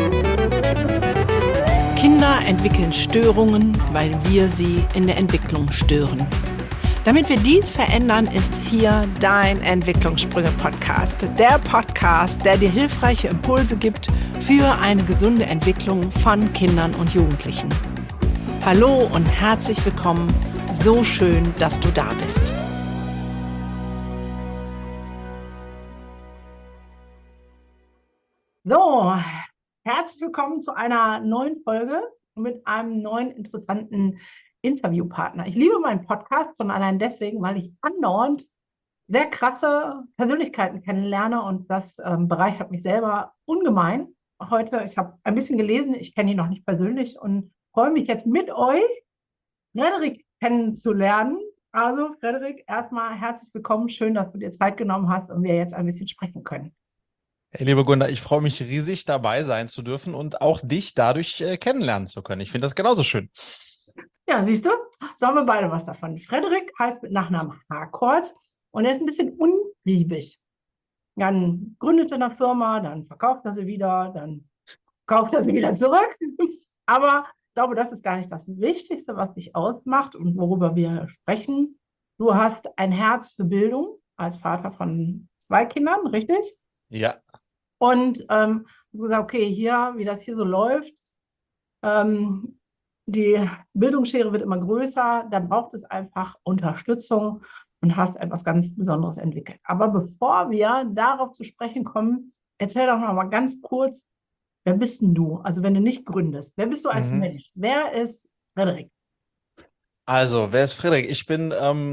Kinder entwickeln Störungen, weil wir sie in der Entwicklung stören. Damit wir dies verändern, ist hier dein Entwicklungssprünge-Podcast. Der Podcast, der dir hilfreiche Impulse gibt für eine gesunde Entwicklung von Kindern und Jugendlichen. Hallo und herzlich willkommen. So schön, dass du da bist. So, herzlich willkommen zu einer neuen Folge mit einem neuen interessanten Interviewpartner. Ich liebe meinen Podcast schon allein deswegen, weil ich andauernd sehr krasse Persönlichkeiten kennenlerne und das bereichert mich selber ungemein. Heute, ich habe ein bisschen gelesen, ich kenne ihn noch nicht persönlich und freue mich jetzt mit euch, Frederik kennenzulernen. Also Frederik, erstmal herzlich willkommen, schön, dass du dir Zeit genommen hast und wir jetzt ein bisschen sprechen können. Hey, liebe Gunda, ich freue mich riesig, dabei sein zu dürfen und auch dich dadurch kennenlernen zu können. Ich finde das genauso schön. Ja, siehst du, so haben wir beide was davon. Frederik heißt mit Nachnamen Harcourt und er ist ein bisschen unliebig. Dann gründet er eine Firma, dann verkauft er sie wieder, dann kauft er sie wieder zurück. Aber ich glaube, das ist gar nicht das Wichtigste, was dich ausmacht und worüber wir sprechen. Du hast ein Herz für Bildung als Vater von 2 Kindern, richtig? Ja. Und du gesagt, okay, hier, wie das hier so läuft, die Bildungsschere wird immer größer, da braucht es einfach Unterstützung und hast etwas ganz Besonderes entwickelt. Aber bevor wir darauf zu sprechen kommen, erzähl doch noch mal ganz kurz, wer bist denn du? Also wenn du nicht gründest, wer bist du als Mensch? Wer ist Frederik? Also, wer ist Frederik? Ich bin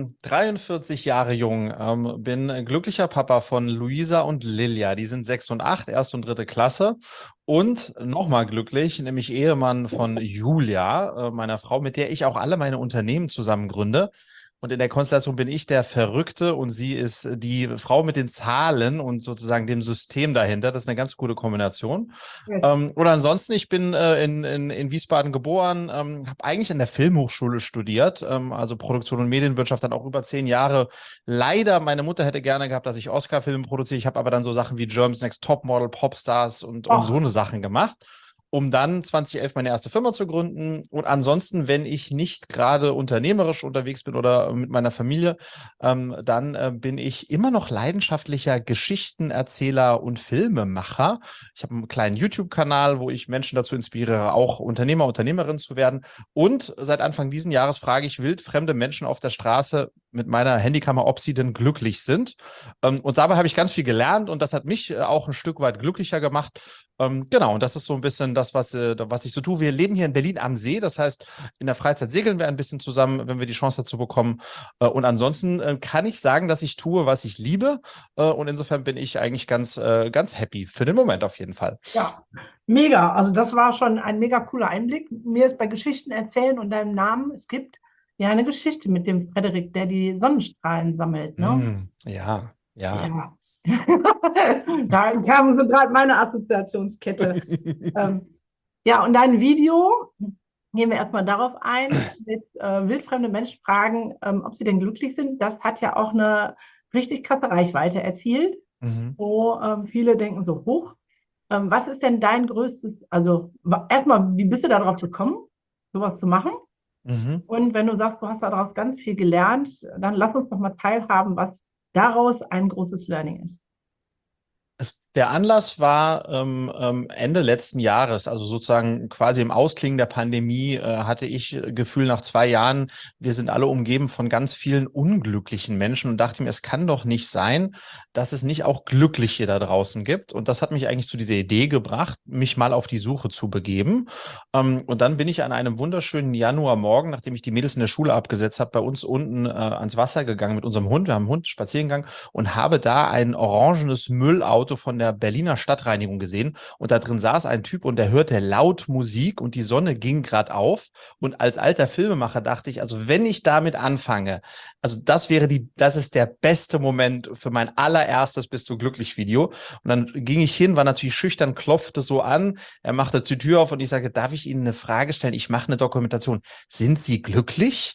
43 Jahre jung, bin glücklicher Papa von Luisa und Lilia. Die sind 6 und 8, 1. und 3. Klasse. Und nochmal glücklich, nämlich Ehemann von Julia, meiner Frau, mit der ich auch alle meine Unternehmen zusammen gründe. Und in der Konstellation bin ich der Verrückte und sie ist die Frau mit den Zahlen und sozusagen dem System dahinter. Das ist eine ganz gute Kombination. Oder ansonsten, ich bin in Wiesbaden geboren, habe eigentlich an der Filmhochschule studiert, also Produktion und Medienwirtschaft, dann auch über 10 Jahre. Leider, meine Mutter hätte gerne gehabt, dass ich Oscar-Filme produziere. Ich habe aber dann so Sachen wie Germany's Next Topmodel, Popstars und so eine Sachen gemacht, um dann 2011 meine erste Firma zu gründen. Und ansonsten, wenn ich nicht gerade unternehmerisch unterwegs bin oder mit meiner Familie, dann bin ich immer noch leidenschaftlicher Geschichtenerzähler und Filmemacher. Ich habe einen kleinen YouTube-Kanal, wo ich Menschen dazu inspiriere, auch Unternehmer, Unternehmerinnen zu werden. Und seit Anfang diesen Jahres frage ich wildfremde Menschen auf der Straße mit meiner Handykamera, ob sie denn glücklich sind. Und dabei habe ich ganz viel gelernt und das hat mich auch ein Stück weit glücklicher gemacht. Genau, und das ist so ein bisschen das, was ich so tue. Wir leben hier in Berlin am See, das heißt, in der Freizeit segeln wir ein bisschen zusammen, wenn wir die Chance dazu bekommen. Und ansonsten kann ich sagen, dass ich tue, was ich liebe. Und insofern bin ich eigentlich ganz happy für den Moment auf jeden Fall. Ja, mega. Also das war schon ein mega cooler Einblick. Mir ist bei Geschichten erzählen und deinem Namen, es gibt ja eine Geschichte mit dem Frederik, der die Sonnenstrahlen sammelt, ne? Ja. Ja. Da kam so gerade meine Assoziationskette. Ja, und dein Video, gehen wir erstmal darauf ein, mit wildfremde Menschen fragen, ob sie denn glücklich sind. Das hat ja auch eine richtig krasse Reichweite erzielt, wo viele denken so, hoch. Was ist denn dein größtes, also erstmal, wie bist du darauf gekommen, sowas zu machen? Und wenn du sagst, du hast daraus ganz viel gelernt, dann lass uns doch mal teilhaben, was daraus ein großes Learning ist. Der Anlass war Ende letzten Jahres, also sozusagen quasi im Ausklingen der Pandemie, hatte ich Gefühl nach 2 Jahren, wir sind alle umgeben von ganz vielen unglücklichen Menschen und dachte mir, es kann doch nicht sein, dass es nicht auch Glückliche da draußen gibt. Und das hat mich eigentlich zu dieser Idee gebracht, mich mal auf die Suche zu begeben. Und dann bin ich an einem wunderschönen Januarmorgen, nachdem ich die Mädels in der Schule abgesetzt habe, bei uns unten ans Wasser gegangen mit unserem Hund. Wir haben einen Hund spazieren gegangen und habe da ein orangenes Müllauto von der Berliner Stadtreinigung gesehen und da drin saß ein Typ und der hörte laut Musik und die Sonne ging gerade auf und als alter Filmemacher dachte ich, also wenn ich damit anfange, also das ist der beste Moment für mein allererstes Bist du glücklich Video und dann ging ich hin, war natürlich schüchtern, klopfte so an, er machte die Tür auf und ich sage, darf ich Ihnen eine Frage stellen? Ich mache eine Dokumentation. Sind Sie glücklich?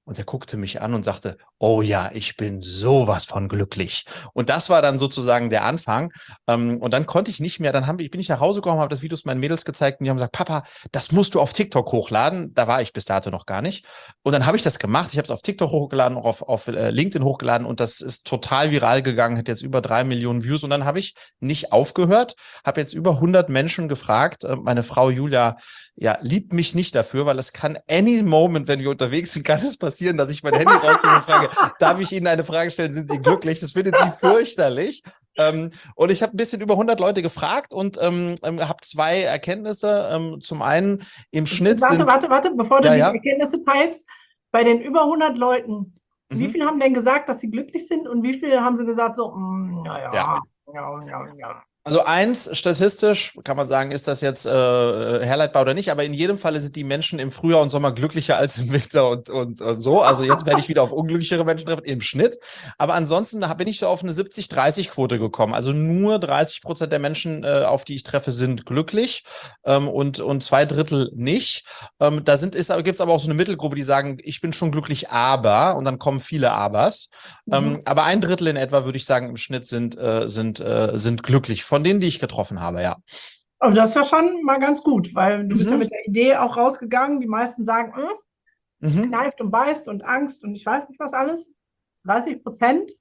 Und er guckte mich an und sagte, oh ja, ich bin sowas von glücklich. Und das war dann sozusagen der Anfang. Und dann konnte ich nicht mehr, bin ich nach Hause gekommen, habe das Videos meinen Mädels gezeigt und die haben gesagt, Papa, das musst du auf TikTok hochladen. Da war ich bis dato noch gar nicht. Und dann habe ich das gemacht. Ich habe es auf TikTok hochgeladen, auch auf LinkedIn hochgeladen und das ist total viral gegangen, hat jetzt über 3 Millionen Views. Und dann habe ich nicht aufgehört, habe jetzt über 100 Menschen gefragt. Meine Frau Julia, ja, liebt mich nicht dafür, weil es kann any moment, wenn wir unterwegs sind, kann es passieren, dass ich mein Handy rausnehme und frage, darf ich Ihnen eine Frage stellen, sind Sie glücklich? Das findet sie fürchterlich. Und ich habe ein bisschen über 100 Leute gefragt und habe 2 Erkenntnisse. Zum einen im Schnitt Warte, bevor du ja, die ja. Erkenntnisse teilst, bei den über 100 Leuten, wie Mhm. viele haben denn gesagt, dass sie glücklich sind und wie viele haben sie gesagt so, Ja. naja, ja. Also eins, statistisch kann man sagen, ist das jetzt herleitbar oder nicht, aber in jedem Falle sind die Menschen im Frühjahr und Sommer glücklicher als im Winter und so. Also jetzt werde ich wieder auf unglücklichere Menschen treffen im Schnitt. Aber ansonsten bin ich so auf eine 70-30-Quote gekommen. Also nur 30% der Menschen, auf die ich treffe, sind glücklich und 2 Drittel nicht. Gibt es aber auch so eine Mittelgruppe, die sagen, ich bin schon glücklich, aber, und dann kommen viele Abers. Aber 1 Drittel in etwa, würde ich sagen, im Schnitt sind glücklich. Von denen, die ich getroffen habe, ja. Also das ist ja schon mal ganz gut, weil du bist ja Mhm. mit der Idee auch rausgegangen. Die meisten sagen, Mhm. kneift und beißt und Angst und ich weiß nicht was alles. 30%,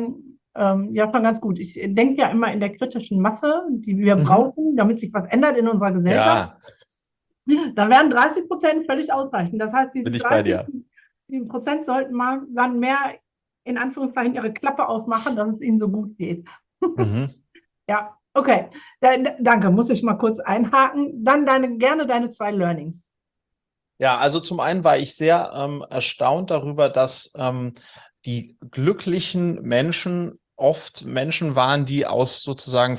ja schon ganz gut. Ich denke ja immer in der kritischen Masse, die wir Mhm. brauchen, damit sich was ändert in unserer Gesellschaft. Ja, Da wären 30% völlig ausreichend. Das heißt, bin diese ich bei 30 dir. Prozent sollten mal dann mehr in Anführungszeichen ihre Klappe aufmachen, dass es ihnen so gut geht. Mhm. Ja, okay. Danke, muss ich mal kurz einhaken. Dann gerne deine 2 Learnings. Ja, also zum einen war ich sehr erstaunt darüber, dass die glücklichen Menschen oft Menschen waren, die aus sozusagen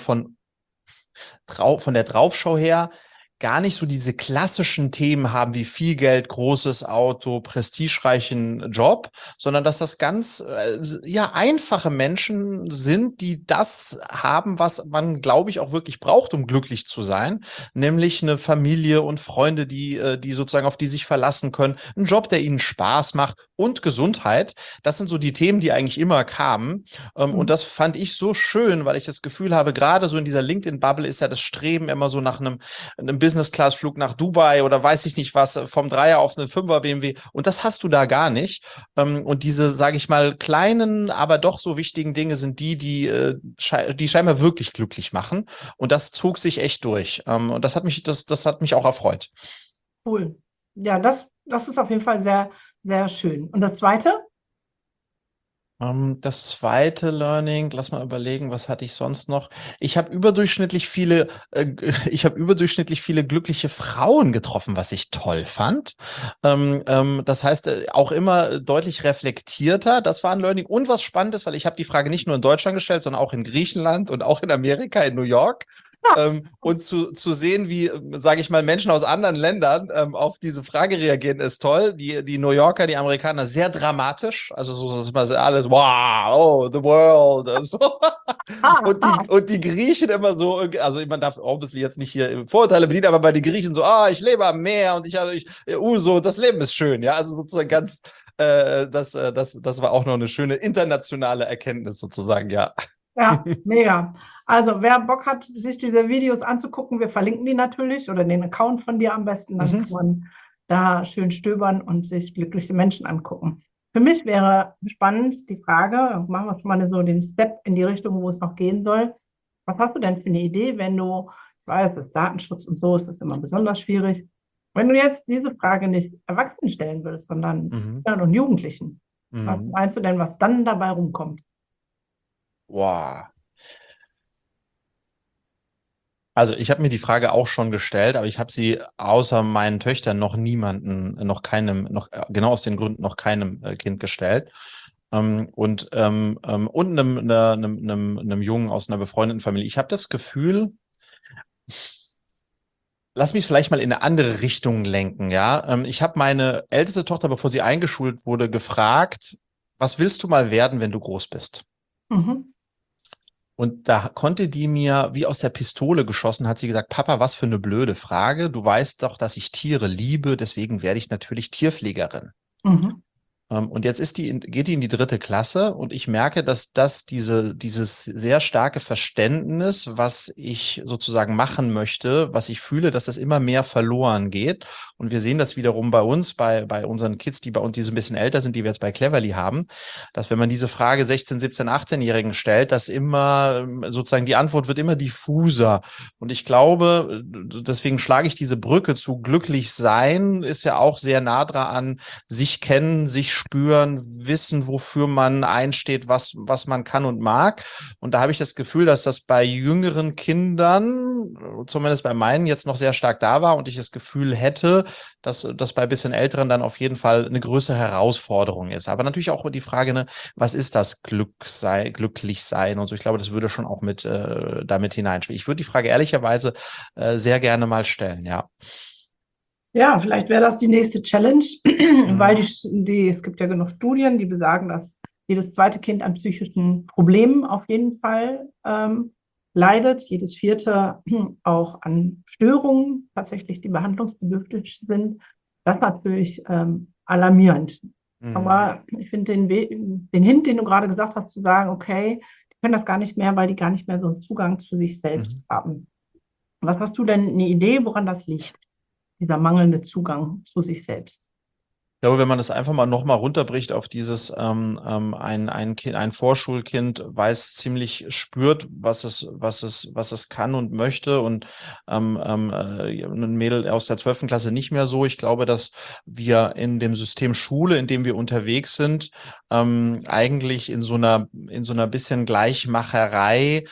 von der Draufschau her gar nicht so diese klassischen Themen haben wie viel Geld, großes Auto, prestigereichen Job, sondern dass das ganz ja einfache Menschen sind, die das haben, was man, glaube ich, auch wirklich braucht, um glücklich zu sein, nämlich eine Familie und Freunde, die sozusagen auf die sich verlassen können, einen Job, der ihnen Spaß macht und Gesundheit. Das sind so die Themen, die eigentlich immer kamen. Und Mhm. das fand ich so schön, weil ich das Gefühl habe, gerade so in dieser LinkedIn-Bubble ist ja das Streben immer so nach einem Business-Class-Flug nach Dubai oder weiß ich nicht was, vom Dreier auf einen Fünfer BMW. Und das hast du da gar nicht. Und diese, sage ich mal, kleinen, aber doch so wichtigen Dinge sind die scheinbar wirklich glücklich machen. Und das zog sich echt durch. Und das hat mich auch erfreut. Cool. Ja, das ist auf jeden Fall sehr, sehr schön. Und das Zweite? Das zweite Learning, lass mal überlegen, was hatte ich sonst noch? Ich habe ich habe überdurchschnittlich viele glückliche Frauen getroffen, was ich toll fand. Das heißt, auch immer deutlich reflektierter. Das war ein Learning. Und was spannend ist, weil ich habe die Frage nicht nur in Deutschland gestellt, sondern auch in Griechenland und auch in Amerika, in New York. Und zu sehen, wie, sage ich mal, Menschen aus anderen Ländern auf diese Frage reagieren, ist toll. Die New Yorker, die Amerikaner, sehr dramatisch. Also so das ist immer alles, wow, oh, the world. So. Ah, ah. Und die Griechen immer so, also man darf obviously jetzt nicht hier Vorurteile bedienen, aber bei den Griechen so, ich lebe am Meer und so, das Leben ist schön. Ja, also sozusagen ganz, das war auch noch eine schöne internationale Erkenntnis sozusagen, ja. Ja, mega. Also, wer Bock hat, sich diese Videos anzugucken, wir verlinken die natürlich oder den Account von dir am besten, dann kann Mhm. man da schön stöbern und sich glückliche Menschen angucken. Für mich wäre spannend die Frage, machen wir schon mal so den Step in die Richtung, wo es noch gehen soll. Was hast du denn für eine Idee, wenn du, ich weiß, das Datenschutz und so ist das immer besonders schwierig, wenn du jetzt diese Frage nicht Erwachsenen stellen würdest, sondern Mhm. Kindern und Jugendlichen, was Mhm. meinst du denn, was dann dabei rumkommt? Wow. Also ich habe mir die Frage auch schon gestellt, aber ich habe sie außer meinen Töchtern genau aus den Gründen noch keinem Kind gestellt. Und einem Jungen aus einer befreundeten Familie. Ich habe das Gefühl, lass mich vielleicht mal in eine andere Richtung lenken, ja. Ich habe meine älteste Tochter, bevor sie eingeschult wurde, gefragt, was willst du mal werden, wenn du groß bist? Mhm. Und da konnte die mir wie aus der Pistole geschossen, hat sie gesagt, Papa, was für eine blöde Frage. Du weißt doch, dass ich Tiere liebe, deswegen werde ich natürlich Tierpflegerin. Mhm. Und jetzt geht die in die 3. Klasse und ich merke, dass dieses sehr starke Verständnis, was ich sozusagen machen möchte, was ich fühle, dass das immer mehr verloren geht. Und wir sehen das wiederum bei uns, bei unseren Kids, die bei uns, die so ein bisschen älter sind, die wir jetzt bei Cleverly haben, dass wenn man diese Frage 16, 17, 18-Jährigen stellt, dass immer sozusagen die Antwort wird immer diffuser. Und ich glaube, deswegen schlage ich diese Brücke zu glücklich sein, ist ja auch sehr nah dran an sich kennen, sich spüren, wissen, wofür man einsteht, was man kann und mag. Und da habe ich das Gefühl, dass das bei jüngeren Kindern, zumindest bei meinen, jetzt noch sehr stark da war und ich das Gefühl hätte, dass das bei ein bisschen Älteren dann auf jeden Fall eine größere Herausforderung ist. Aber natürlich auch die Frage, ne, was ist das glücklich sein und so. Ich glaube, das würde schon auch mit damit hineinspielen. Ich würde die Frage ehrlicherweise sehr gerne mal stellen, ja. Ja, vielleicht wäre das die nächste Challenge, weil Mhm. es gibt ja genug Studien, die besagen, dass jedes zweite Kind an psychischen Problemen auf jeden Fall leidet, jedes vierte auch an Störungen tatsächlich, die behandlungsbedürftig sind. Das ist natürlich alarmierend. Mhm. Aber ich finde den Hint, den du gerade gesagt hast, zu sagen, okay, die können das gar nicht mehr, weil die gar nicht mehr so einen Zugang zu sich selbst Mhm. haben. Was hast du denn eine Idee, woran das liegt? Dieser mangelnde Zugang zu sich selbst. Ich glaube, wenn man das einfach mal nochmal runterbricht auf dieses, ein Vorschulkind weiß spürt, was es kann und möchte und ein Mädel aus der 12. Klasse nicht mehr so. Ich glaube, dass wir in dem System Schule, in dem wir unterwegs sind, eigentlich in so einer bisschen Gleichmacherei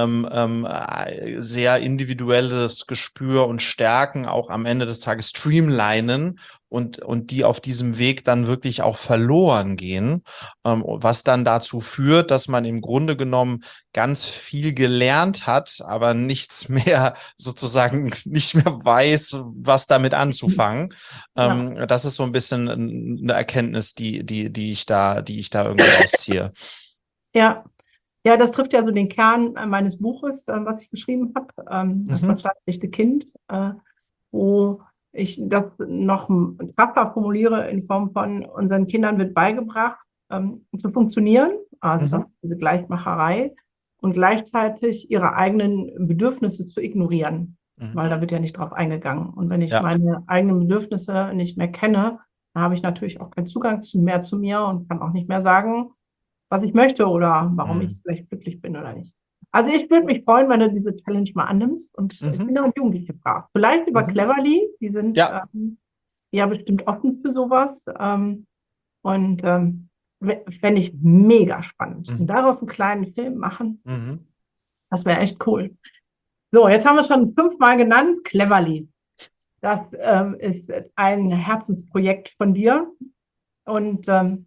sehr individuelles Gespür und Stärken auch am Ende des Tages streamlinen und die auf diesem Weg dann wirklich auch verloren gehen, was dann dazu führt, dass man im Grunde genommen ganz viel gelernt hat, aber nichts mehr sozusagen nicht mehr weiß, was damit anzufangen. Ja, Das ist so ein bisschen eine Erkenntnis, die ich da irgendwie rausziehe. ja, ja, das trifft ja so den Kern meines Buches, was ich geschrieben habe, das Mhm, verstandeslichte Kind, wo ich das noch krasser formuliere in Form von unseren Kindern wird beigebracht, zu funktionieren, also mhm, diese Gleichmacherei und gleichzeitig ihre eigenen Bedürfnisse zu ignorieren, mhm. weil da wird ja nicht drauf eingegangen. Und wenn ich Ja. meine eigenen Bedürfnisse nicht mehr kenne, dann habe ich natürlich auch keinen Zugang mehr zu mir und kann auch nicht mehr sagen, was ich möchte oder warum ich Mhm. vielleicht glücklich bin oder nicht. Also ich würde mich freuen, wenn du diese Challenge mal annimmst und ich Mhm. bin auch Jugendliche fragst. Vielleicht über Mhm. Cleverly, die sind Ja. ja bestimmt offen für sowas und fände ich mega spannend. Und Mhm. daraus einen kleinen Film machen, Mhm. das wäre echt cool. So, jetzt haben wir schon 5-mal genannt, Cleverly. Das ist ein Herzensprojekt von dir und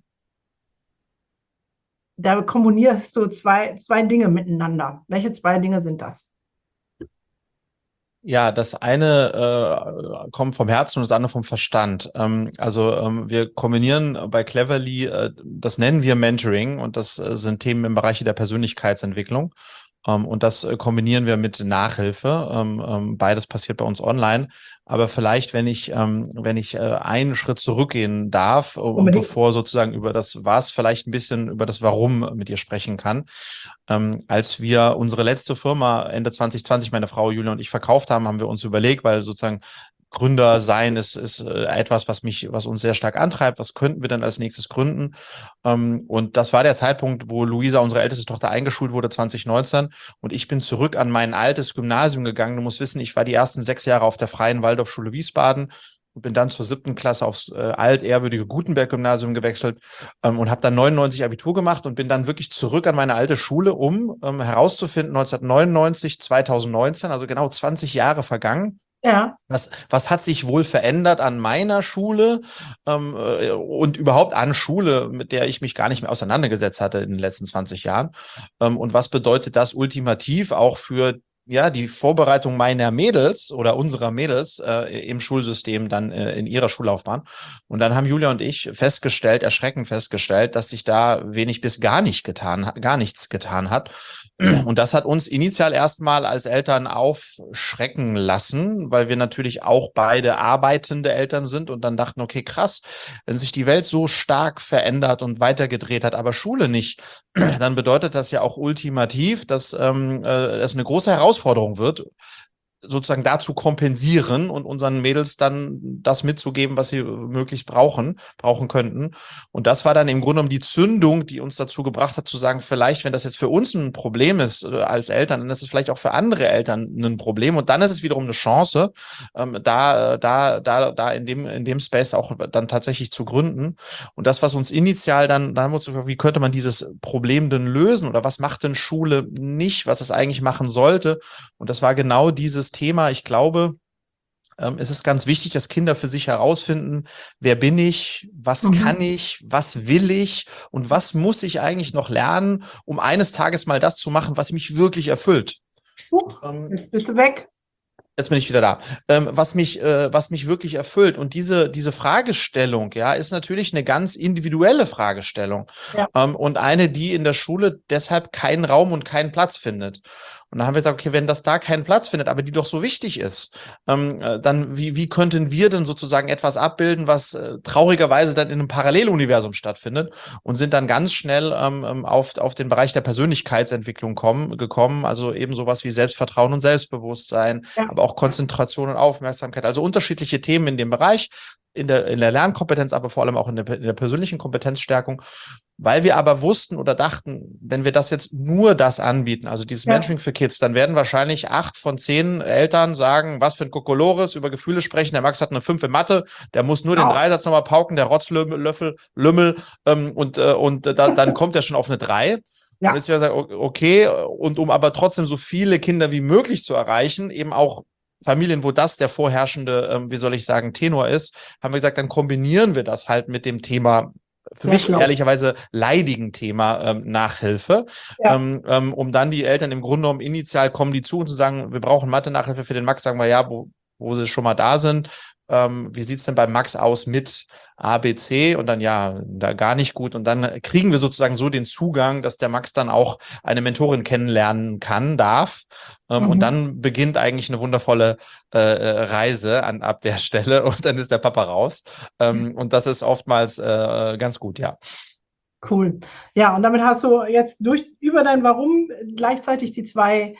da kombinierst du zwei Dinge miteinander. Welche zwei Dinge sind das? Ja, das eine kommt vom Herzen und das andere vom Verstand. Wir kombinieren bei Cleverly, das nennen wir Mentoring und das sind Themen im Bereich der Persönlichkeitsentwicklung. Und das kombinieren wir mit Nachhilfe. Beides passiert bei uns online. Aber vielleicht, wenn ich einen Schritt zurückgehen darf und Unbedingt. bevor sozusagen über das Was, vielleicht ein bisschen über das Warum mit dir sprechen kann. Als wir unsere letzte Firma Ende 2020, meine Frau Julia und ich verkauft haben, haben wir uns überlegt, weil sozusagen Gründer sein ist etwas, was uns sehr stark antreibt. Was könnten wir denn als nächstes gründen? Und das war der Zeitpunkt, wo Luisa, unsere älteste Tochter, eingeschult wurde, 2019. Und ich bin zurück an mein altes Gymnasium gegangen. Du musst wissen, ich war die ersten 6 Jahre auf der Freien Waldorfschule Wiesbaden und bin dann zur 7. Klasse aufs altehrwürdige Gutenberg-Gymnasium gewechselt und habe dann 99 Abitur gemacht und bin dann wirklich zurück an meine alte Schule, um herauszufinden, 1999, 2019, also genau 20 Jahre vergangen. Ja, Was hat sich wohl verändert an meiner Schule und überhaupt an Schule, mit der ich mich gar nicht mehr auseinandergesetzt hatte in den letzten 20 Jahren? Und was bedeutet das ultimativ auch für ja, die Vorbereitung meiner Mädels oder unserer Mädels im Schulsystem dann in ihrer Schullaufbahn. Und dann haben Julia und ich erschreckend festgestellt, dass sich da wenig bis gar nichts getan hat. Und das hat uns initial erstmal als Eltern aufschrecken lassen, weil wir natürlich auch beide arbeitende Eltern sind und dann dachten, okay, krass, wenn sich die Welt so stark verändert und weitergedreht hat, aber Schule nicht, dann bedeutet das ja auch ultimativ, dass es eine große Herausforderung wird, sozusagen dazu kompensieren und unseren Mädels dann das mitzugeben, was sie möglichst brauchen könnten. Und das war dann im Grunde genommen die Zündung, die uns dazu gebracht hat, zu sagen, vielleicht, wenn das jetzt für uns ein Problem ist als Eltern, dann ist es vielleicht auch für andere Eltern ein Problem. Und dann ist es wiederum eine Chance, da in dem Space auch dann tatsächlich zu gründen. Und das, was uns initial dann haben wir uns gefragt, wie könnte man dieses Problem denn lösen oder was macht denn Schule nicht, was es eigentlich machen sollte? Und das war genau dieses Thema. Ich glaube, es ist ganz wichtig, dass Kinder für sich herausfinden, wer bin ich, was kann ich, was will ich und was muss ich eigentlich noch lernen, um eines Tages mal das zu machen, was mich wirklich erfüllt. Jetzt bist du weg. Jetzt bin ich wieder da. Was mich wirklich erfüllt. Und diese Fragestellung, ja, ist natürlich eine ganz individuelle Fragestellung. Ja. Und eine, die in der Schule deshalb keinen Raum und keinen Platz findet. Und dann haben wir gesagt, okay, wenn das da keinen Platz findet, aber die doch so wichtig ist, dann wie könnten wir denn sozusagen etwas abbilden, was traurigerweise dann in einem Paralleluniversum stattfindet und sind dann ganz schnell auf den Bereich der Persönlichkeitsentwicklung gekommen, also eben sowas wie Selbstvertrauen und Selbstbewusstsein, aber auch Konzentration und Aufmerksamkeit, also unterschiedliche Themen in dem Bereich, in der Lernkompetenz, aber vor allem auch in der persönlichen Kompetenzstärkung. Weil wir aber wussten oder dachten, wenn wir das jetzt nur das anbieten, also dieses Mentoring für Kids, dann werden wahrscheinlich 8 von 10 Eltern sagen, was für ein Kokolores, über Gefühle sprechen. Der Max hat eine 5 in Mathe, der muss nur den Dreisatz nochmal pauken, der Rotzlümmel, dann kommt er schon auf eine 3. Ja. Und jetzt wäre sagen, okay, und um aber trotzdem so viele Kinder wie möglich zu erreichen, eben auch Familien, wo das der vorherrschende, Tenor ist, haben wir gesagt, dann kombinieren wir das halt mit dem Thema, für mich ehrlicherweise leidigen Thema Nachhilfe, um dann die Eltern im Grunde genommen initial kommen die zu und zu sagen, wir brauchen Mathe-Nachhilfe für den Max, sagen wir ja, wo sie schon mal da sind. Wie sieht es denn bei Max aus mit A, B, C? Und dann ja, da gar nicht gut. Und dann kriegen wir sozusagen so den Zugang, dass der Max dann auch eine Mentorin kennenlernen darf. Und dann beginnt eigentlich eine wundervolle Reise ab der Stelle und dann ist der Papa raus. Und das ist oftmals ganz gut, ja. Cool. Ja, und damit hast du jetzt über dein Warum gleichzeitig die 2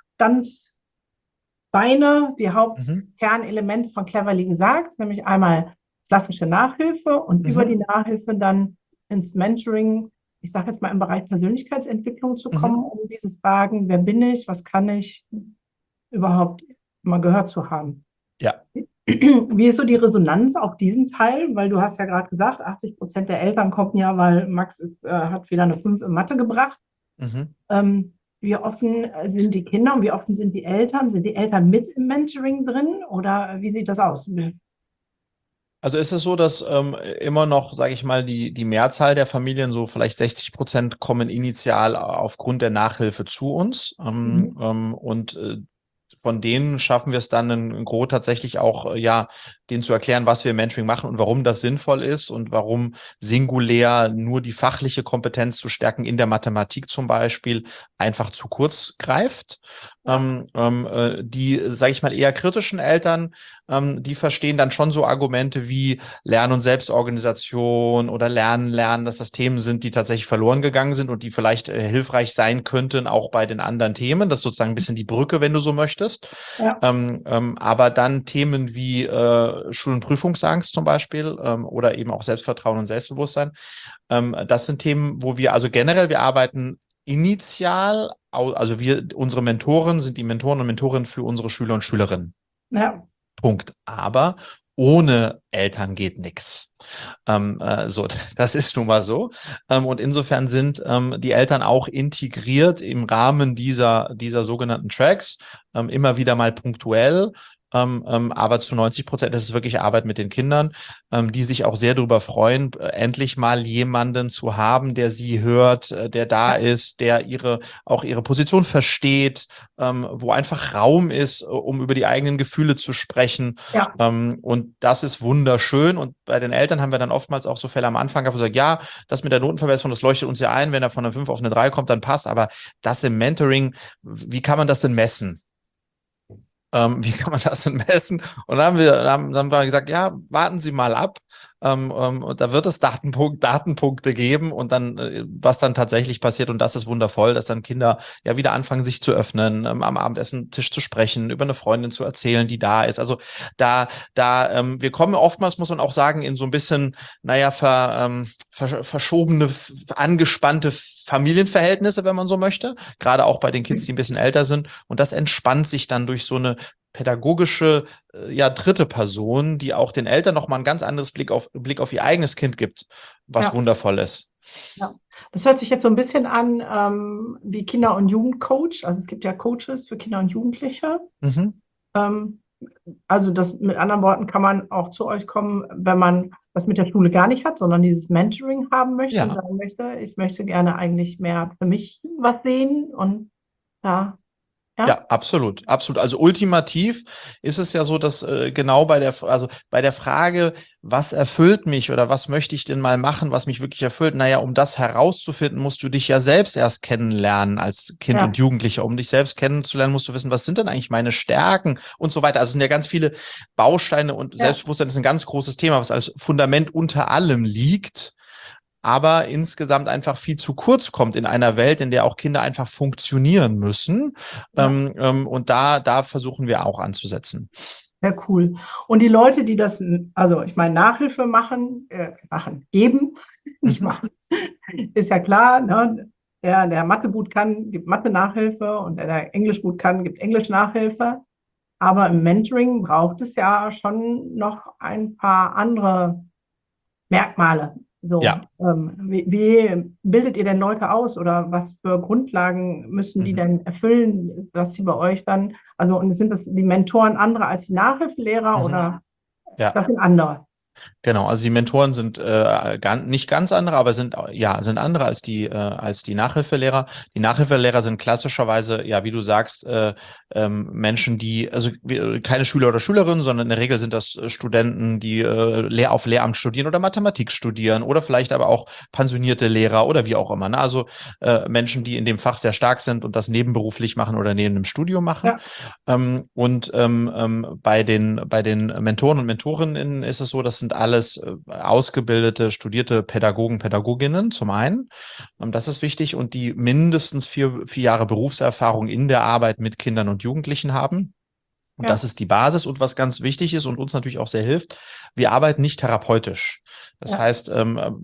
Standbeine, die Hauptkernelemente von Cleverly gesagt, nämlich einmal klassische Nachhilfe und über die Nachhilfe dann ins Mentoring, ich sage jetzt mal im Bereich Persönlichkeitsentwicklung zu kommen, um diese Fragen, wer bin ich, was kann ich, überhaupt mal gehört zu haben. Ja. Wie ist so die Resonanz auf diesen Teil? Weil du hast ja gerade gesagt, 80% der Eltern kommen ja, weil Max hat wieder eine 5 in Mathe gebracht. Wie offen sind die Kinder und wie offen sind die Eltern? Sind die Eltern mit im Mentoring drin oder wie sieht das aus? Also ist es so, dass immer noch, sage ich mal, die Mehrzahl der Familien, so vielleicht 60%, kommen initial aufgrund der Nachhilfe zu uns. Und von denen schaffen wir es dann in Gros tatsächlich auch, denen zu erklären, was wir im Mentoring machen und warum das sinnvoll ist und warum singulär nur die fachliche Kompetenz zu stärken in der Mathematik zum Beispiel einfach zu kurz greift. Die, sage ich mal, eher kritischen Eltern, die verstehen dann schon so Argumente wie Lern- und Selbstorganisation oder Lernen, dass das Themen sind, die tatsächlich verloren gegangen sind und die vielleicht hilfreich sein könnten, auch bei den anderen Themen. Das ist sozusagen ein bisschen die Brücke, wenn du so möchtest. Ja. Aber dann Themen wie Schul- und Prüfungsangst zum Beispiel oder eben auch Selbstvertrauen und Selbstbewusstsein. Das sind Themen, wo wir arbeiten initial, also unsere Mentoren sind die Mentoren und Mentorinnen für unsere Schüler und Schülerinnen. Ja. Punkt. Aber ohne Eltern geht nichts. Das ist nun mal so. Und insofern sind die Eltern auch integriert im Rahmen dieser sogenannten Tracks, immer wieder mal punktuell. aber zu 90% ist es wirklich Arbeit mit den Kindern, die sich auch sehr darüber freuen, endlich mal jemanden zu haben, der sie hört, der da Ja, ist, der auch ihre Position versteht, wo einfach Raum ist, um über die eigenen Gefühle zu sprechen. ja, Und das ist wunderschön. Und bei den Eltern haben wir dann oftmals auch so Fälle am Anfang gehabt, wo wir sagen, ja, das mit der Notenverbesserung, das leuchtet uns ja ein, wenn er von einer 5 auf eine 3 kommt, dann passt. Aber das im Mentoring, wie kann man das denn messen? Wie kann man das denn messen? Und dann haben wir gesagt, ja, warten Sie mal ab. Und da wird es Datenpunkte geben und dann, was dann tatsächlich passiert. Und das ist wundervoll, dass dann Kinder ja wieder anfangen, sich zu öffnen, am Abendessen-Tisch zu sprechen, über eine Freundin zu erzählen, die da ist. Also wir kommen oftmals, muss man auch sagen, in so ein bisschen, naja, verschobene, angespannte Familienverhältnisse, wenn man so möchte. Gerade auch bei den Kids, die ein bisschen älter sind. Und das entspannt sich dann durch so eine pädagogische, ja, dritte Person, die auch den Eltern nochmal ein ganz anderes Blick auf ihr eigenes Kind gibt, was ja, wundervoll ist. ja. Das hört sich jetzt so ein bisschen an wie Kinder- und Jugendcoach. Also es gibt ja Coaches für Kinder und Jugendliche. Mhm. Ähm, also das mit anderen Worten kann man auch zu euch kommen, wenn man das mit der Schule gar nicht hat, sondern dieses Mentoring haben möchte und Ja. sagen möchte, ich möchte gerne eigentlich mehr für mich was sehen und da, ja, Ja, absolut, absolut. Also ultimativ ist es ja so, dass genau bei der Frage, was erfüllt mich oder was möchte ich denn mal machen, was mich wirklich erfüllt, naja, um das herauszufinden, musst du dich ja selbst erst kennenlernen als Kind und ja, Jugendlicher. Um dich selbst kennenzulernen, musst du wissen, was sind denn eigentlich meine Stärken und so weiter. Also es sind ja ganz viele Bausteine und ja, Selbstbewusstsein ist ein ganz großes Thema, was als Fundament unter allem liegt, aber insgesamt einfach viel zu kurz kommt in einer Welt, in der auch Kinder einfach funktionieren müssen. ja. Und da versuchen wir auch anzusetzen. Sehr cool. Und die Leute, die das, also ich meine, Nachhilfe geben, nicht Mhm. machen, ist ja klar, ne? Der Mathe gut kann, gibt Mathe-Nachhilfe und der Englisch gut kann, gibt Englisch-Nachhilfe. Aber im Mentoring braucht es ja schon noch ein paar andere Merkmale. So, Ja. wie bildet ihr denn Leute aus oder was für Grundlagen müssen die Mhm. denn erfüllen, dass sie bei euch dann, also und sind das die Mentoren andere als die Nachhilfelehrer Mhm. oder Ja. das sind andere? Genau, also die Mentoren sind nicht ganz andere, aber sind andere als die Nachhilfelehrer. Die Nachhilfelehrer sind klassischerweise, ja, wie du sagst, Menschen, keine Schüler oder Schülerinnen, sondern in der Regel sind das Studenten, die auf Lehramt studieren oder Mathematik studieren oder vielleicht aber auch pensionierte Lehrer oder wie auch immer. Ne? Also Menschen, die in dem Fach sehr stark sind und das nebenberuflich machen oder neben dem Studium machen. Ja, Bei den Mentoren und Mentorinnen ist es so, das sind alles ausgebildete, studierte Pädagogen, Pädagoginnen zum einen. Das ist wichtig und die mindestens vier Jahre Berufserfahrung in der Arbeit mit Kindern und Jugendlichen haben. Und das ja, ist die Basis. Und was ganz wichtig ist und uns natürlich auch sehr hilft, wir arbeiten nicht therapeutisch. Das ja, heißt,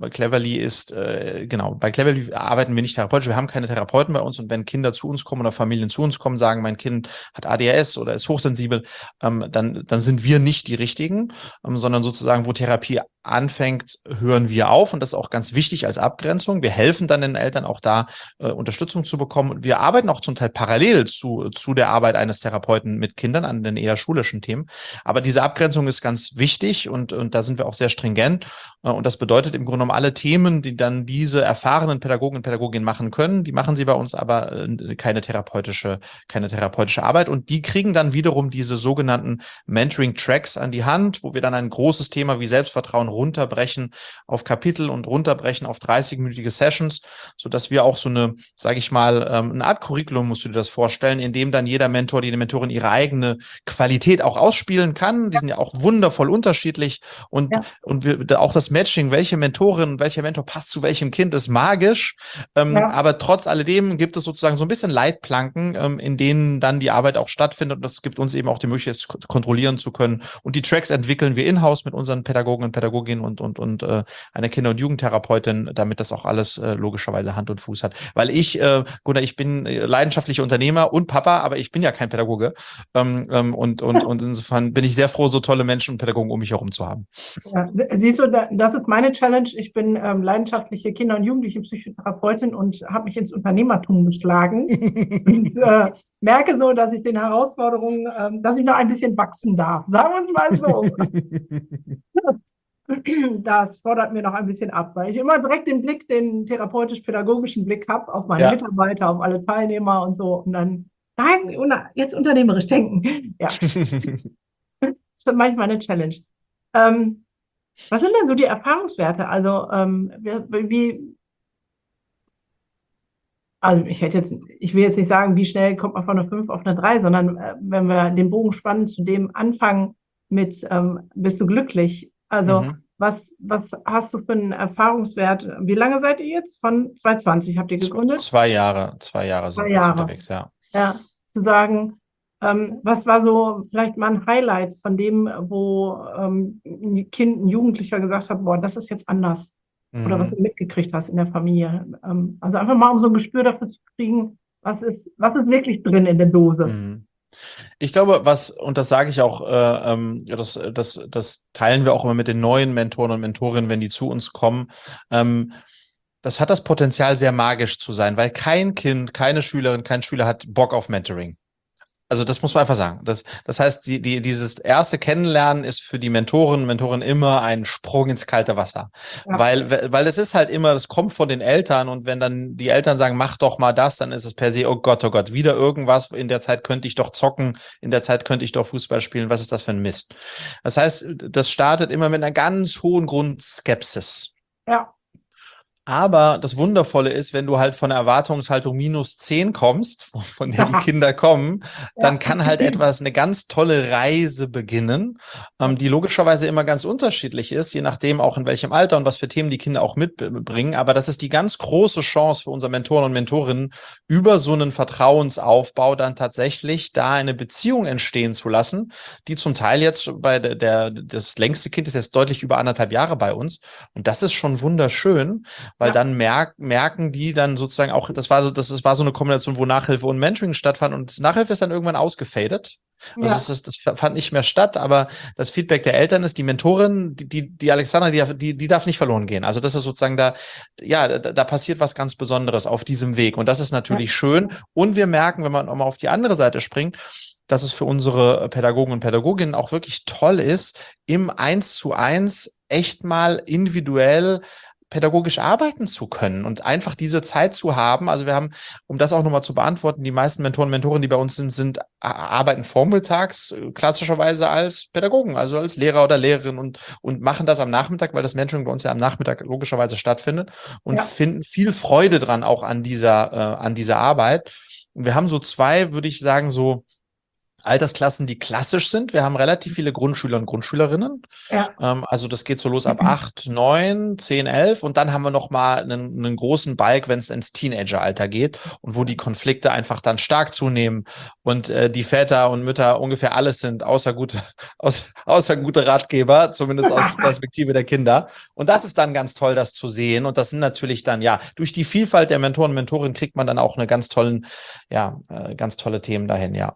bei Cleverly arbeiten wir nicht therapeutisch. Wir haben keine Therapeuten bei uns. Und wenn Kinder zu uns kommen oder Familien zu uns kommen, sagen, mein Kind hat ADHS oder ist hochsensibel, dann sind wir nicht die Richtigen, sondern sozusagen, wo Therapie anfängt, hören wir auf. Und das ist auch ganz wichtig als Abgrenzung. Wir helfen dann den Eltern auch da, Unterstützung zu bekommen. Wir arbeiten auch zum Teil parallel zu der Arbeit eines Therapeuten mit Kindern an den eher schulischen Themen. Aber diese Abgrenzung ist ganz wichtig und da sind wir auch sehr stringent. Und das bedeutet im Grunde genommen alle Themen, die dann diese erfahrenen Pädagogen und Pädagoginnen machen können, die machen sie bei uns aber keine therapeutische Arbeit. Und die kriegen dann wiederum diese sogenannten Mentoring-Tracks an die Hand, wo wir dann ein großes Thema wie Selbstvertrauen runterbrechen auf Kapitel und runterbrechen auf 30-minütige Sessions, sodass wir auch so eine, sage ich mal, eine Art Curriculum, musst du dir das vorstellen, in dem dann jeder Mentor, jede Mentorin ihre eigene Qualität auch ausspielen kann. Die sind ja auch wundervoll unterschiedlich ja, auch das Matching, welche Mentorin, welcher Mentor passt zu welchem Kind, ist magisch. ja, Aber trotz alledem gibt es sozusagen so ein bisschen Leitplanken, in denen dann die Arbeit auch stattfindet. Und das gibt uns eben auch die Möglichkeit, es kontrollieren zu können. Und die Tracks entwickeln wir in-house mit unseren Pädagogen und Pädagoginnen und einer Kinder- und Jugendtherapeutin, damit das auch alles logischerweise Hand und Fuß hat. Weil Gunnar, ich bin leidenschaftlicher Unternehmer und Papa, aber ich bin ja kein Pädagoge. Und insofern bin ich sehr froh, so tolle Menschen und Pädagogen um mich herum zu haben. Ja, siehst du, das ist meine Challenge. Ich bin leidenschaftliche Kinder- und Jugendliche-Psychotherapeutin und habe mich ins Unternehmertum geschlagen. Und merke so, dass ich den Herausforderungen, dass ich noch ein bisschen wachsen darf. Sagen wir es mal so. Das fordert mir noch ein bisschen ab, weil ich immer direkt den therapeutisch-pädagogischen Blick habe auf meine Ja. Mitarbeiter, auf alle Teilnehmer und so. Und dann, nein, jetzt unternehmerisch denken. Ja, schon manchmal eine Challenge. Ähm, Was sind denn so die Erfahrungswerte? Also, also ich will jetzt nicht sagen, wie schnell kommt man von einer 5 auf eine 3, sondern wenn wir den Bogen spannen zu dem Anfang mit, bist du glücklich? Also, Mhm. was hast du für einen Erfahrungswert? Wie lange seid ihr jetzt? Von 2020 habt ihr gegründet? 2 Jahre Zwei sind wir jetzt Jahre. unterwegs, ja. Ja, zu sagen, was war so vielleicht mal ein Highlight von dem, wo ein Kind, ein Jugendlicher gesagt hat, boah, das ist jetzt anders. Oder was du Mhm. mitgekriegt hast in der Familie. Also einfach mal, um so ein Gespür dafür zu kriegen, was ist wirklich drin in der Dose. Mhm. Ich glaube, und das sage ich auch, ja, das teilen wir auch immer mit den neuen Mentoren und Mentorinnen, wenn die zu uns kommen. Das hat das Potenzial, sehr magisch zu sein, weil kein Kind, keine Schülerin, kein Schüler hat Bock auf Mentoring. Also das muss man einfach sagen. Das heißt, dieses erste Kennenlernen ist für die Mentoren immer ein Sprung ins kalte Wasser. Ja, Weil es ist halt immer, das kommt von den Eltern und wenn dann die Eltern sagen, mach doch mal das, dann ist es per se, oh Gott, wieder irgendwas, in der Zeit könnte ich doch zocken, in der Zeit könnte ich doch Fußball spielen, was ist das für ein Mist? Das heißt, das startet immer mit einer ganz hohen Grundskepsis. ja, Aber das Wundervolle ist, wenn du halt von der Erwartungshaltung -10 kommst, von der die Kinder kommen, dann ja, kann halt eine ganz tolle Reise beginnen, die logischerweise immer ganz unterschiedlich ist, je nachdem auch in welchem Alter und was für Themen die Kinder auch mitbringen. Aber das ist die ganz große Chance für unsere Mentoren und Mentorinnen, über so einen Vertrauensaufbau dann tatsächlich da eine Beziehung entstehen zu lassen, die zum Teil jetzt das längste Kind ist jetzt deutlich über 1,5 Jahre bei uns. Und das ist schon wunderschön, weil ja, dann merken die dann sozusagen auch, das war so eine Kombination, wo Nachhilfe und Mentoring stattfand und Nachhilfe ist dann irgendwann ausgefädet. Also ja, das fand nicht mehr statt, aber das Feedback der Eltern ist, die Mentorin, die Alexandra, die darf nicht verloren gehen. Also das ist sozusagen da passiert was ganz Besonderes auf diesem Weg und das ist ja, natürlich schön und wir merken, wenn man auch mal auf die andere Seite springt, dass es für unsere Pädagogen und Pädagoginnen auch wirklich toll ist, im 1:1 echt mal individuell pädagogisch arbeiten zu können und einfach diese Zeit zu haben. Also wir haben, um das auch nochmal zu beantworten, die meisten Mentoren und Mentorinnen, die bei uns arbeiten vormittags klassischerweise als Pädagogen, also als Lehrer oder Lehrerin und machen das am Nachmittag, weil das Mentoring bei uns ja am Nachmittag logischerweise stattfindet und ja, finden viel Freude dran auch an dieser Arbeit. Und wir haben so zwei, würde ich sagen, so Altersklassen, die klassisch sind. Wir haben relativ viele Grundschüler und Grundschülerinnen. ja, Also das geht so los ab 8, 9, 10, 11 und dann haben wir noch mal einen großen Balk, wenn es ins Teenageralter geht und wo die Konflikte einfach dann stark zunehmen und die Väter und Mütter ungefähr alles sind, außer gute Ratgeber, zumindest aus Perspektive der Kinder. Und das ist dann ganz toll, das zu sehen. Und das sind natürlich dann, ja, durch die Vielfalt der Mentoren und Mentorinnen kriegt man dann auch ganz tolle Themen dahin, ja.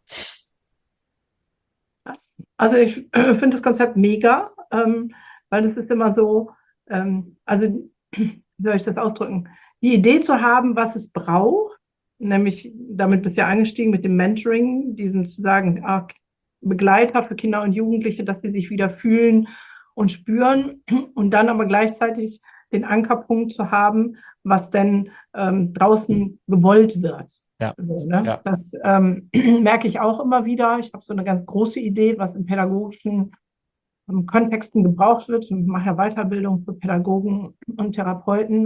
Also ich finde das Konzept mega, weil es ist immer so, also wie soll ich das ausdrücken? Die Idee zu haben, was es braucht, nämlich damit bist du ja eingestiegen mit dem Mentoring, diesen zu sagen, Begleiter für Kinder und Jugendliche, dass sie sich wieder fühlen und spüren und dann aber gleichzeitig den Ankerpunkt zu haben, was denn draußen gewollt wird. Ja, So, ne? ja. Das merke ich auch immer wieder. Ich habe so eine ganz große Idee, was in pädagogischen Kontexten gebraucht wird. Ich mache ja Weiterbildung für Pädagogen und Therapeuten.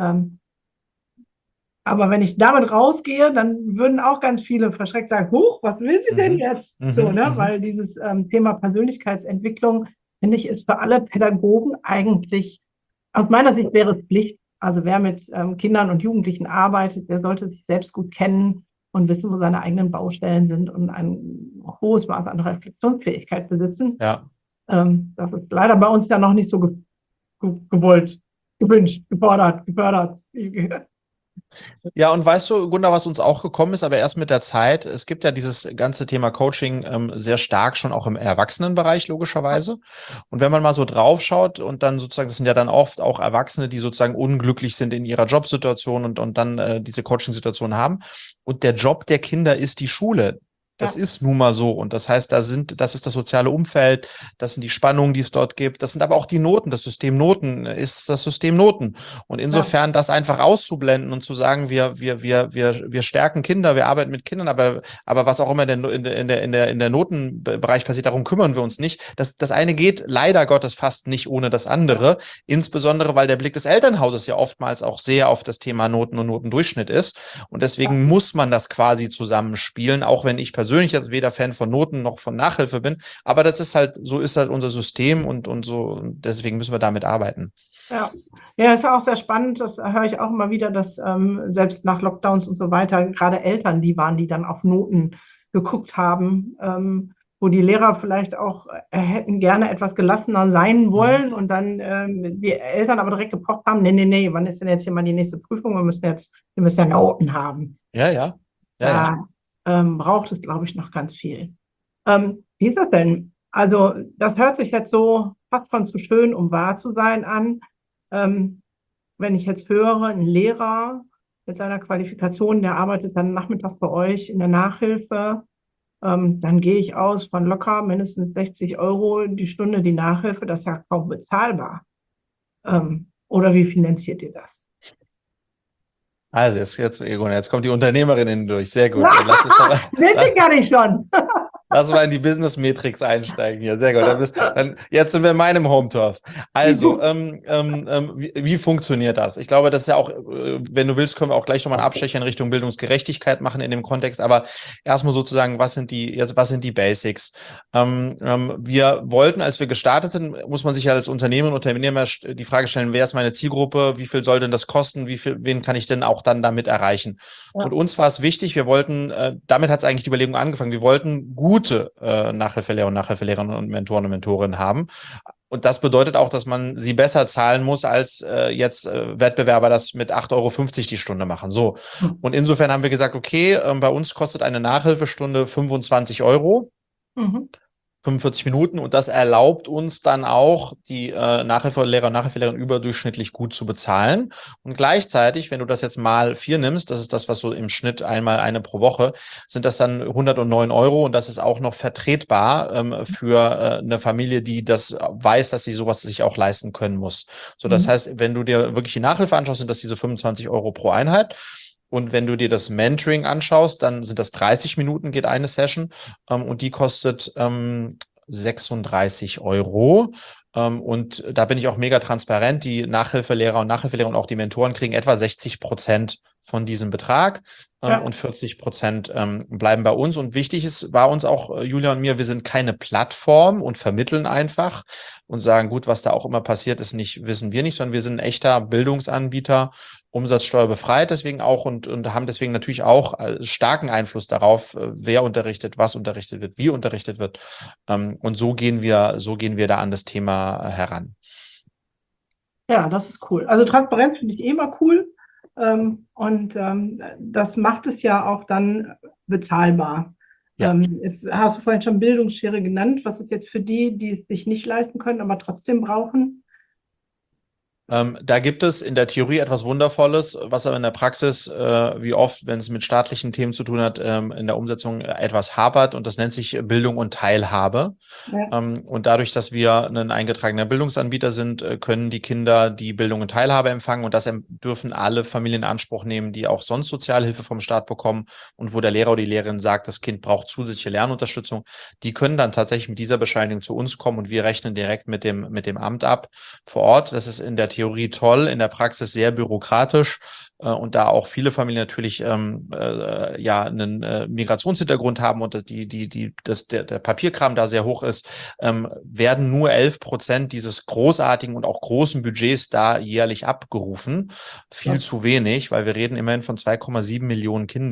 Aber wenn ich damit rausgehe, dann würden auch ganz viele verschreckt sagen, Huch, was will sie denn Mhm. jetzt? So, Mhm. ne? Mhm. Weil dieses Thema Persönlichkeitsentwicklung, finde ich, ist für alle Pädagogen eigentlich, aus meiner Sicht wäre es Pflicht. Also wer mit Kindern und Jugendlichen arbeitet, der sollte sich selbst gut kennen und wissen, wo seine eigenen Baustellen sind und ein hohes Maß an Reflexionsfähigkeit besitzen. Ja. Das ist leider bei uns ja noch nicht so gewollt, gewünscht, gefordert, gefördert. Ja, und weißt du, Gunda, was uns auch gekommen ist, aber erst mit der Zeit, es gibt ja dieses ganze Thema Coaching sehr stark schon auch im Erwachsenenbereich, logischerweise. Und wenn man mal so drauf schaut und dann sozusagen, das sind ja dann oft auch Erwachsene, die sozusagen unglücklich sind in ihrer Jobsituation und dann diese Coaching-Situation haben. Und der Job der Kinder ist die Schule. Das Ja, ist nun mal so. Und das heißt, das ist das soziale Umfeld, das sind die Spannungen, die es dort gibt. Das sind aber auch die Noten. Das System Noten ist das System Noten. Und ja, insofern das einfach auszublenden und zu sagen, wir stärken Kinder, wir arbeiten mit Kindern, aber was auch immer in der Notenbereich passiert, darum kümmern wir uns nicht. Das eine geht leider Gottes fast nicht ohne das andere. Insbesondere, weil der Blick des Elternhauses ja oftmals auch sehr auf das Thema Noten und Notendurchschnitt ist. Und ja. deswegen muss man das quasi zusammenspielen, auch wenn ich persönlich jetzt weder Fan von Noten noch von Nachhilfe bin. Aber das ist halt, so ist halt unser System und so, und deswegen müssen wir damit arbeiten. Ja, ja, ist ja auch sehr spannend. Das höre ich auch immer wieder, dass selbst nach Lockdowns und so weiter gerade Eltern die waren, die dann auf Noten geguckt haben, wo die Lehrer vielleicht auch hätten gerne etwas gelassener sein Mhm. wollen und dann die Eltern aber direkt gepocht haben, nee, nee, nee, wann ist denn jetzt hier mal die nächste Prüfung? Wir müssen ja Noten haben. Ja, ja, ja, ja. Da braucht es, glaube ich, noch ganz viel. Wie ist das denn? Also, das hört sich jetzt so fast schon zu schön, um wahr zu sein an. Ähm, Wenn ich jetzt höre, ein Lehrer mit seiner Qualifikation, der arbeitet dann nachmittags bei euch in der Nachhilfe, dann gehe ich aus von locker mindestens 60 € die Stunde die Nachhilfe. Das ist ja kaum bezahlbar. Oder wie finanziert ihr das? Also Egon, jetzt kommt die Unternehmerin in durch. Sehr gut. Lass es doch, Wissen gar nicht schon. lass mal in die Business Matrix einsteigen hier. Sehr gut. Jetzt sind wir in meinem Home-Turf. Also, wie funktioniert das? Ich glaube, das ist ja auch, wenn du willst, können wir auch gleich nochmal einen Abstecher in Richtung Bildungsgerechtigkeit machen in dem Kontext. Aber erstmal sozusagen, was sind die Basics? Wir wollten, als wir gestartet sind, muss man sich ja als Unternehmer die Frage stellen, wer ist meine Zielgruppe? Wie viel soll denn das kosten? Wen kann ich denn auch dann damit erreichen? Und Ja. uns war es wichtig, wir wollten, damit hat es eigentlich die Überlegung angefangen, wir wollten gute Nachhilfelehrer und Nachhilfelehrerinnen und Mentoren und Mentorinnen haben. Und das bedeutet auch, dass man sie besser zahlen muss, als jetzt Wettbewerber das mit 8,50 € die Stunde machen. So. Und insofern haben wir gesagt, okay, bei uns kostet eine Nachhilfestunde 25 €. Mhm. 45 Minuten, und das erlaubt uns dann auch, die Nachhilfelehrer und Nachhilfelehrerinnen überdurchschnittlich gut zu bezahlen. Und gleichzeitig, wenn du das jetzt mal 4 nimmst, das ist das, was so im Schnitt einmal eine pro Woche, sind das dann 109 € und das ist auch noch vertretbar für eine Familie, die das weiß, dass sie sowas sich auch leisten können muss. So, das Mhm. heißt, wenn du dir wirklich die Nachhilfe anschaust, sind das diese 25 € pro Einheit. Und wenn du dir das Mentoring anschaust, dann sind das 30 Minuten, geht eine Session, und die kostet 36 €. Und da bin ich auch mega transparent. Die Nachhilfelehrer und Nachhilfelehrerinnen und auch die Mentoren kriegen etwa 60% von diesem Betrag, Ja. und 40% bleiben bei uns. Und wichtig ist, war uns auch, Julia und mir, wir sind keine Plattform und vermitteln einfach und sagen, gut, was da auch immer passiert ist, nicht, wissen wir nicht, sondern wir sind ein echter Bildungsanbieter, umsatzsteuerbefreit deswegen auch und haben deswegen natürlich auch starken Einfluss darauf, wer unterrichtet, was unterrichtet wird, wie unterrichtet wird. Und so gehen wir da an das Thema heran. Ja, das ist cool. Also Transparenz finde ich eh immer cool. Und das macht es ja auch dann bezahlbar. Ja. Jetzt hast du vorhin schon Bildungsschere genannt. Was ist jetzt für die, die es sich nicht leisten können, aber trotzdem brauchen? Da gibt es in der Theorie etwas Wundervolles, was aber in der Praxis, wie oft, wenn es mit staatlichen Themen zu tun hat, in der Umsetzung etwas hapert, und das nennt sich Bildung und Teilhabe. Ja. Und dadurch, dass wir ein eingetragener Bildungsanbieter sind, können die Kinder die Bildung und Teilhabe empfangen, und das dürfen alle Familien in Anspruch nehmen, die auch sonst Sozialhilfe vom Staat bekommen und wo der Lehrer oder die Lehrerin sagt, das Kind braucht zusätzliche Lernunterstützung. Die können dann tatsächlich mit dieser Bescheinigung zu uns kommen und wir rechnen direkt mit dem Amt ab vor Ort. Das ist in der Theorie toll, in der Praxis sehr bürokratisch. Und da auch viele Familien natürlich ja einen Migrationshintergrund haben und der Papierkram da sehr hoch ist, werden nur 11% dieses großartigen und auch großen Budgets da jährlich abgerufen. Viel Ja. zu wenig, weil wir reden immerhin von 2,7 Millionen Kindern,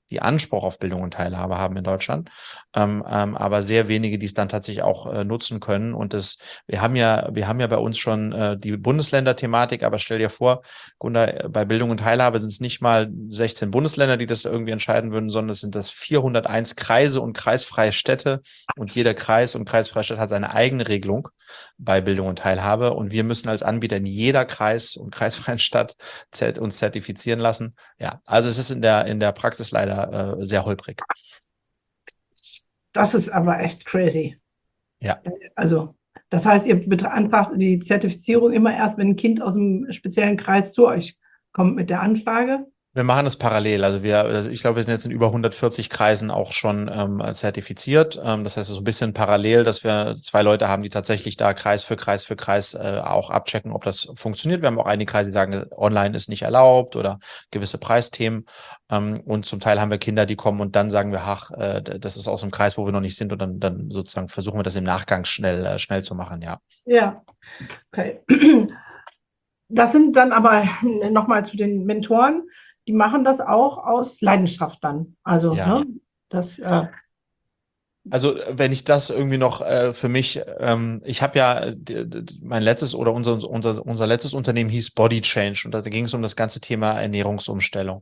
die Anspruch auf Bildung und Teilhabe haben in Deutschland, aber sehr wenige, die es dann tatsächlich auch nutzen können. Und wir haben ja bei uns schon die Bundesländer-Thematik, aber stell dir vor, Gunda, bei Bildung und Teilhabe sind es nicht mal 16 Bundesländer, die das irgendwie entscheiden würden, sondern es sind das 401 Kreise und kreisfreie Städte, und jeder Kreis und kreisfreie Stadt hat seine eigene Regelung bei Bildung und Teilhabe, und wir müssen als Anbieter in jeder Kreis- und kreisfreien Stadt uns zertifizieren lassen. Ja, also es ist in der Praxis leider sehr holprig. Das ist aber echt crazy. Ja. Also, das heißt, ihr beantragt die Zertifizierung immer erst, wenn ein Kind aus einem speziellen Kreis zu euch kommt mit der Anfrage? Wir machen es parallel. Also ich glaube, wir sind jetzt in über 140 Kreisen auch schon zertifiziert. Das heißt, es ist so ein bisschen parallel, dass wir 2 Leute haben, die tatsächlich da Kreis für Kreis auch abchecken, ob das funktioniert. Wir haben auch einige Kreise, die sagen, online ist nicht erlaubt oder gewisse Preisthemen. Und zum Teil haben wir Kinder, die kommen und dann sagen wir, ach, das ist aus einem Kreis, wo wir noch nicht sind, und dann sozusagen versuchen wir das im Nachgang schnell zu machen, ja. Ja, okay. Das sind dann aber nochmal zu den Mentoren, die machen das auch aus Leidenschaft dann. Also, Ja. ne, das, Also wenn ich das irgendwie noch für mich, ich habe ja mein letztes oder unser letztes Unternehmen hieß Body Change, und da ging es um das ganze Thema Ernährungsumstellung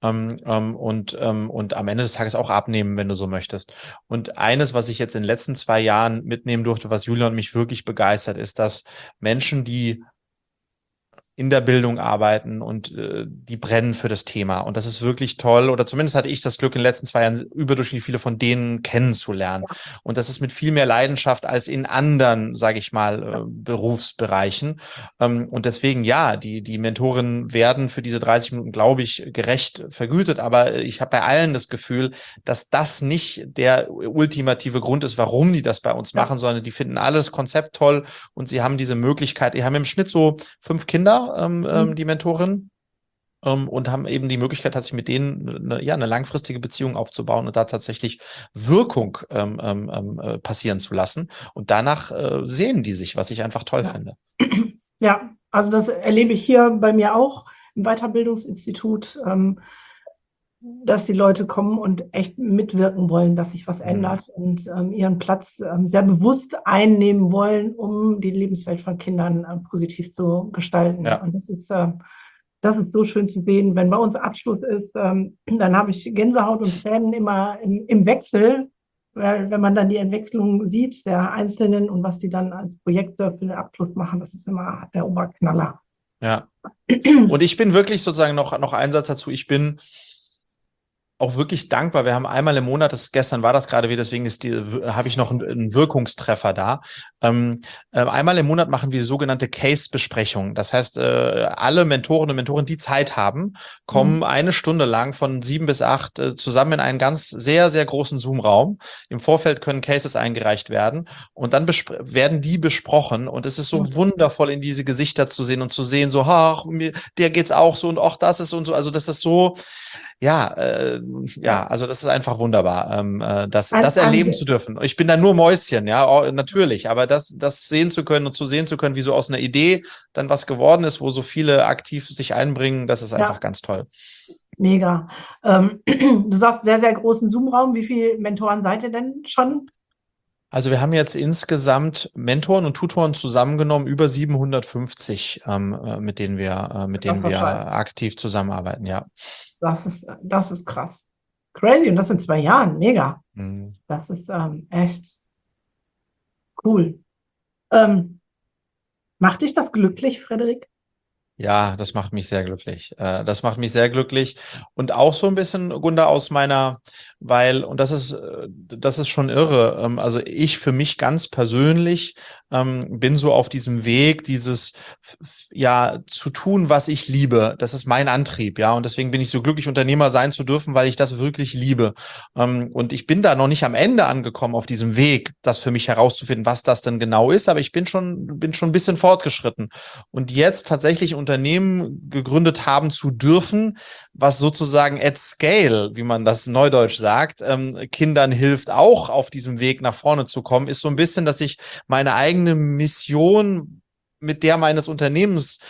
und am Ende des Tages auch abnehmen, wenn du so möchtest. Und eines, was ich jetzt in den letzten 2 Jahren mitnehmen durfte, was Julian mich wirklich begeistert, ist, dass Menschen, die in der Bildung arbeiten und die brennen für das Thema. Und das ist wirklich toll. Oder zumindest hatte ich das Glück, in den letzten 2 Jahren überdurchschnittlich viele von denen kennenzulernen. Und das ist mit viel mehr Leidenschaft als in anderen, sage ich mal, Berufsbereichen. Und deswegen, ja, die Mentorinnen werden für diese 30 Minuten, glaube ich, gerecht vergütet. Aber ich habe bei allen das Gefühl, dass das nicht der ultimative Grund ist, warum die das bei uns machen, sondern die finden alles Konzept toll, und sie haben diese Möglichkeit. Die haben im Schnitt so 5 Kinder, die Mentorin, und haben eben die Möglichkeit, tatsächlich mit denen eine langfristige Beziehung aufzubauen und da tatsächlich Wirkung passieren zu lassen. Und danach sehen die sich, was ich einfach toll finde. ja, also das erlebe ich hier bei mir auch im Weiterbildungsinstitut, dass die Leute kommen und echt mitwirken wollen, dass sich was ändert und ihren Platz sehr bewusst einnehmen wollen, um die Lebenswelt von Kindern positiv zu gestalten. Ja. Und das ist so schön zu sehen. Wenn bei uns Abschluss ist, dann habe ich Gänsehaut und Tränen immer im Wechsel, weil wenn man dann die Entwicklung sieht der Einzelnen und was sie dann als Projekte für den Abschluss machen, das ist immer der Oberknaller. Ja. Und ich bin wirklich sozusagen noch ein Satz dazu. Ich bin auch wirklich dankbar. Wir haben einmal im Monat, gestern war das gerade wieder, deswegen habe ich noch einen Wirkungstreffer da. Einmal im Monat machen wir sogenannte Case-Besprechungen. Das heißt, alle Mentorinnen und Mentoren, die Zeit haben, kommen eine Stunde lang von 7 bis 8 zusammen in einen ganz sehr, sehr großen Zoom-Raum. Im Vorfeld können Cases eingereicht werden und dann werden die besprochen, und es ist so wundervoll, in diese Gesichter zu sehen und zu sehen, so, ach, der geht's auch so und auch das ist und so. Also das ist so, also das ist einfach wunderbar, das erleben zu dürfen. Ich bin da nur Mäuschen, ja, natürlich, aber das sehen zu können und zu sehen zu können, wie so aus einer Idee dann was geworden ist, wo so viele aktiv sich einbringen, das ist einfach ganz toll. Mega. Du sagst sehr, sehr großen Zoom-Raum. Wie viele Mentoren seid ihr denn schon? Also wir haben jetzt insgesamt Mentoren und Tutoren zusammengenommen über 750, mit denen wir aktiv zusammenarbeiten, ja. Das ist krass. Crazy. Und das in 2 Jahren. Mega. Das ist echt cool. Macht dich das glücklich, Frederik? Ja, das macht mich sehr glücklich. Das macht mich sehr glücklich. Und auch so ein bisschen, Gunda, und das ist schon irre. Also ich für mich ganz persönlich bin so auf diesem Weg, zu tun, was ich liebe. Das ist mein Antrieb, ja. Und deswegen bin ich so glücklich, Unternehmer sein zu dürfen, weil ich das wirklich liebe. Und ich bin da noch nicht am Ende angekommen auf diesem Weg, das für mich herauszufinden, was das denn genau ist. Aber ich bin schon ein bisschen fortgeschritten. Und jetzt tatsächlich Unternehmen gegründet haben zu dürfen, was sozusagen at scale, wie man das neudeutsch sagt, Kindern hilft, auch auf diesem Weg nach vorne zu kommen, ist so ein bisschen, dass ich meine eigene Mission mit der meines Unternehmens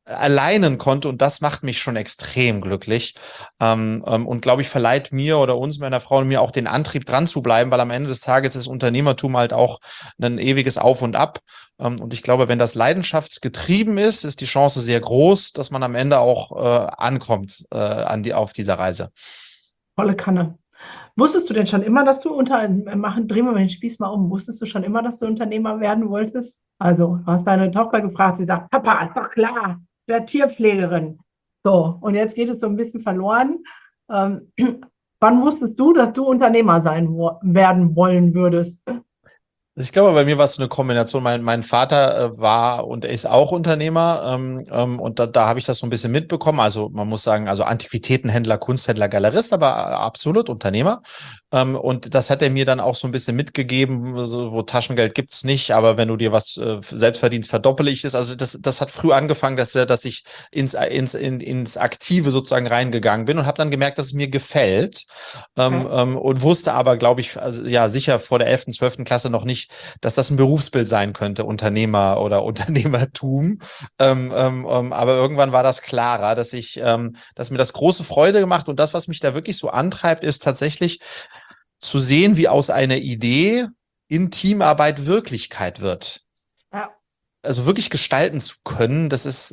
alleinen konnte und das macht mich schon extrem glücklich und glaube ich verleiht mir oder uns, meiner Frau und mir auch den Antrieb dran zu bleiben, weil am Ende des Tages ist Unternehmertum halt auch ein ewiges Auf und Ab und ich glaube, wenn das leidenschaftsgetrieben ist, ist die Chance sehr groß, dass man am Ende auch ankommt auf dieser Reise. Volle Kanne. Wusstest du denn schon immer, dass du drehen wir mal den Spieß mal um, wusstest du schon immer, dass du Unternehmer werden wolltest? Also, du hast deine Tochter gefragt, sie sagt, Papa, ist doch klar, ich werde Tierpflegerin. So, und jetzt geht es so ein bisschen verloren. Ähm, wann wusstest du, dass du Unternehmer werden wollen würdest? Ich glaube, bei mir war es eine Kombination. Mein Vater war und er ist auch Unternehmer und da habe ich das so ein bisschen mitbekommen. Also man muss sagen, also Antiquitätenhändler, Kunsthändler, Galerist, aber absolut Unternehmer. Und das hat er mir dann auch so ein bisschen mitgegeben, so, wo Taschengeld gibt's nicht, aber wenn du dir was selbst verdienst, verdoppele ich es. Also das hat früh angefangen, dass ich ins Aktive sozusagen reingegangen bin und habe dann gemerkt, dass es mir gefällt und wusste aber, glaube ich, also, ja, sicher vor der 11., 12. Klasse noch nicht, dass das ein Berufsbild sein könnte, Unternehmer oder Unternehmertum. Aber irgendwann war das klarer, dass mir das große Freude gemacht und das, was mich da wirklich so antreibt, ist tatsächlich zu sehen, wie aus einer Idee in Teamarbeit Wirklichkeit wird. Ja. Also wirklich gestalten zu können,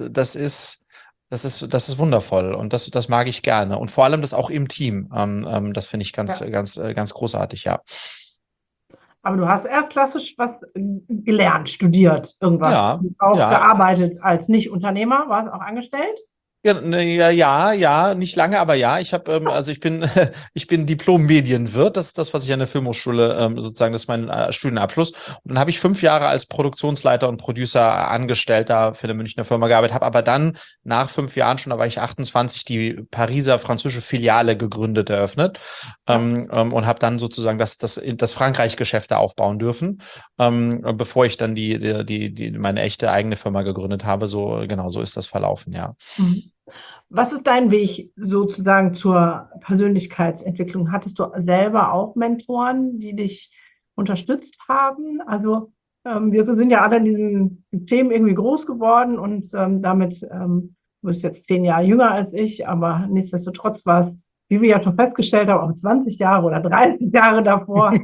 das ist wundervoll und das mag ich gerne. Und vor allem das auch im Team. Das finde ich ganz, Ja. ganz großartig, ja. Aber du hast erst klassisch was gelernt, studiert, irgendwas. Ja, Und auch ja. gearbeitet als Nicht-Unternehmer, warst auch angestellt? Ja, ne, ja, nicht lange, aber ja, also ich bin Diplom-Medienwirt, das ist das, was ich an der Filmhochschule sozusagen, das ist mein Studienabschluss. Und dann habe ich 5 Jahre als Produktionsleiter und Producer Angestellter für eine Münchner Firma gearbeitet, habe aber dann nach 5 Jahren schon, da war ich 28, die Pariser französische Filiale gegründet, eröffnet Ja. und habe dann sozusagen das Frankreich-Geschäft da aufbauen dürfen, bevor ich dann meine echte eigene Firma gegründet habe. So, genau, so ist das verlaufen, ja. Mhm. Was ist dein Weg sozusagen zur Persönlichkeitsentwicklung? Hattest du selber auch Mentoren, die dich unterstützt haben? Also wir sind ja alle in diesem System irgendwie groß geworden und damit, du bist jetzt 10 Jahre jünger als ich, aber nichtsdestotrotz war es, wie wir ja schon festgestellt haben, auch 20 Jahre oder 30 Jahre davor,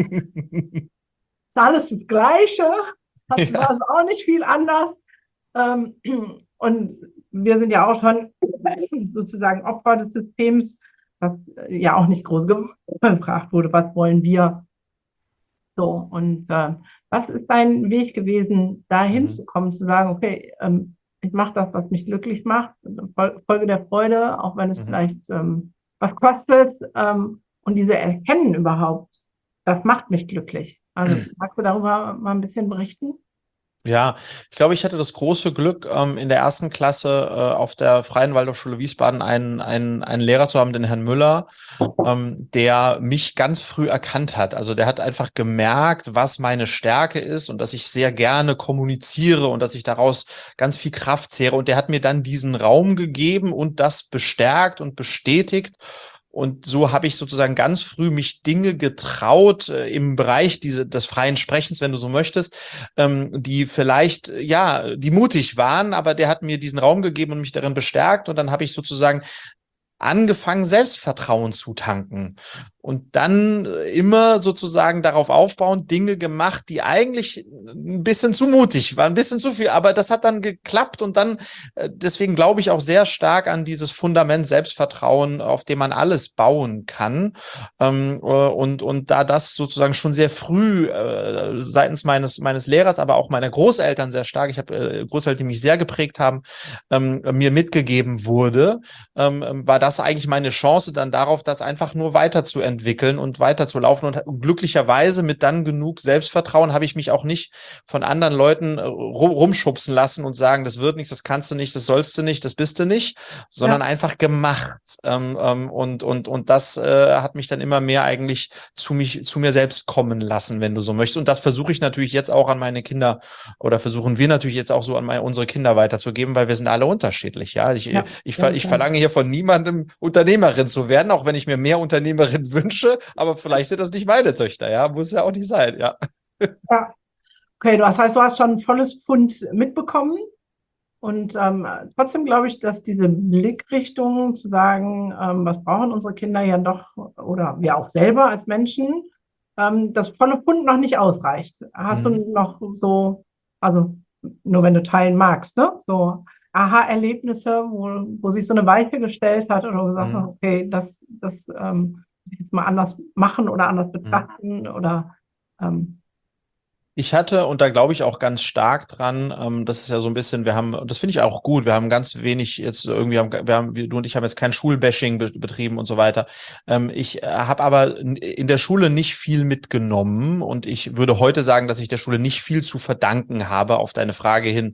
ist alles das Gleiche, war Ja. es auch nicht viel anders. Ähm, und wir sind ja auch schon sozusagen Opfer des Systems, was ja auch nicht groß gefragt wurde, was wollen wir? So, und was ist dein Weg gewesen, da Mhm. hinzukommen, zu sagen, okay, ich mache das, was mich glücklich macht, Folge der Freude, auch wenn es Mhm. vielleicht was kostet, und diese Erkennen überhaupt, das macht mich glücklich. Also magst du darüber mal ein bisschen berichten? Ja, ich glaube, ich hatte das große Glück, in der 1. Klasse auf der Freien Waldorfschule Wiesbaden einen Lehrer zu haben, den Herrn Müller, der mich ganz früh erkannt hat. Also der hat einfach gemerkt, was meine Stärke ist und dass ich sehr gerne kommuniziere und dass ich daraus ganz viel Kraft zehre. Und der hat mir dann diesen Raum gegeben und das bestärkt und bestätigt. Und so habe ich sozusagen ganz früh mich Dinge getraut im Bereich des freien Sprechens, wenn du so möchtest, die vielleicht, ja, die mutig waren, aber der hat mir diesen Raum gegeben und mich darin bestärkt. Und dann habe ich sozusagen angefangen, Selbstvertrauen zu tanken. Und dann immer sozusagen darauf aufbauend Dinge gemacht, die eigentlich ein bisschen zu mutig waren, ein bisschen zu viel. Aber das hat dann geklappt und dann, deswegen glaube ich auch sehr stark an dieses Fundament Selbstvertrauen, auf dem man alles bauen kann. Und da das sozusagen schon sehr früh seitens meines Lehrers, aber auch meiner Großeltern sehr stark, ich habe Großeltern, die mich sehr geprägt haben, mir mitgegeben wurde, war das eigentlich meine Chance dann darauf, das einfach nur weiterzuentwickeln und weiterzulaufen. Und glücklicherweise mit dann genug Selbstvertrauen habe ich mich auch nicht von anderen Leuten rumschubsen lassen und sagen, das wird nichts, das kannst du nicht, das sollst du nicht, das bist du nicht, sondern Ja, einfach gemacht. Und das hat mich dann immer mehr eigentlich zu mir selbst kommen lassen, wenn du so möchtest. Und das versuche ich natürlich jetzt auch an meine Kinder oder versuchen wir natürlich jetzt auch so an unsere Kinder weiterzugeben, weil wir sind alle unterschiedlich. Ja, ja, ich klar. verlange hier von niemandem Unternehmerin zu werden, auch wenn ich mir mehr Unternehmerin wünsche, aber vielleicht sind das nicht meine Töchter, ja, muss ja auch nicht sein, ja. Ja. Okay, das heißt, du hast schon ein volles Pfund mitbekommen Und trotzdem glaube ich, dass diese Blickrichtung zu sagen, was brauchen unsere Kinder ja doch, oder wir auch selber als Menschen, das volle Pfund noch nicht ausreicht. Hast du Mhm. noch so, also nur wenn du teilen magst, ne? So Aha-Erlebnisse, wo sich so eine Weiche gestellt hat oder gesagt hast, Mhm. okay, das muss ich jetzt mal anders machen oder anders Mhm. betrachten oder ähm, Ich hatte, und da glaube ich auch ganz stark dran, das ist ja so ein bisschen, wir haben, und das finde ich auch gut, wir haben ganz wenig jetzt irgendwie, du und ich haben jetzt kein Schulbashing betrieben und so weiter. Ich habe aber in der Schule nicht viel mitgenommen und ich würde heute sagen, dass ich der Schule nicht viel zu verdanken habe, auf deine Frage hin,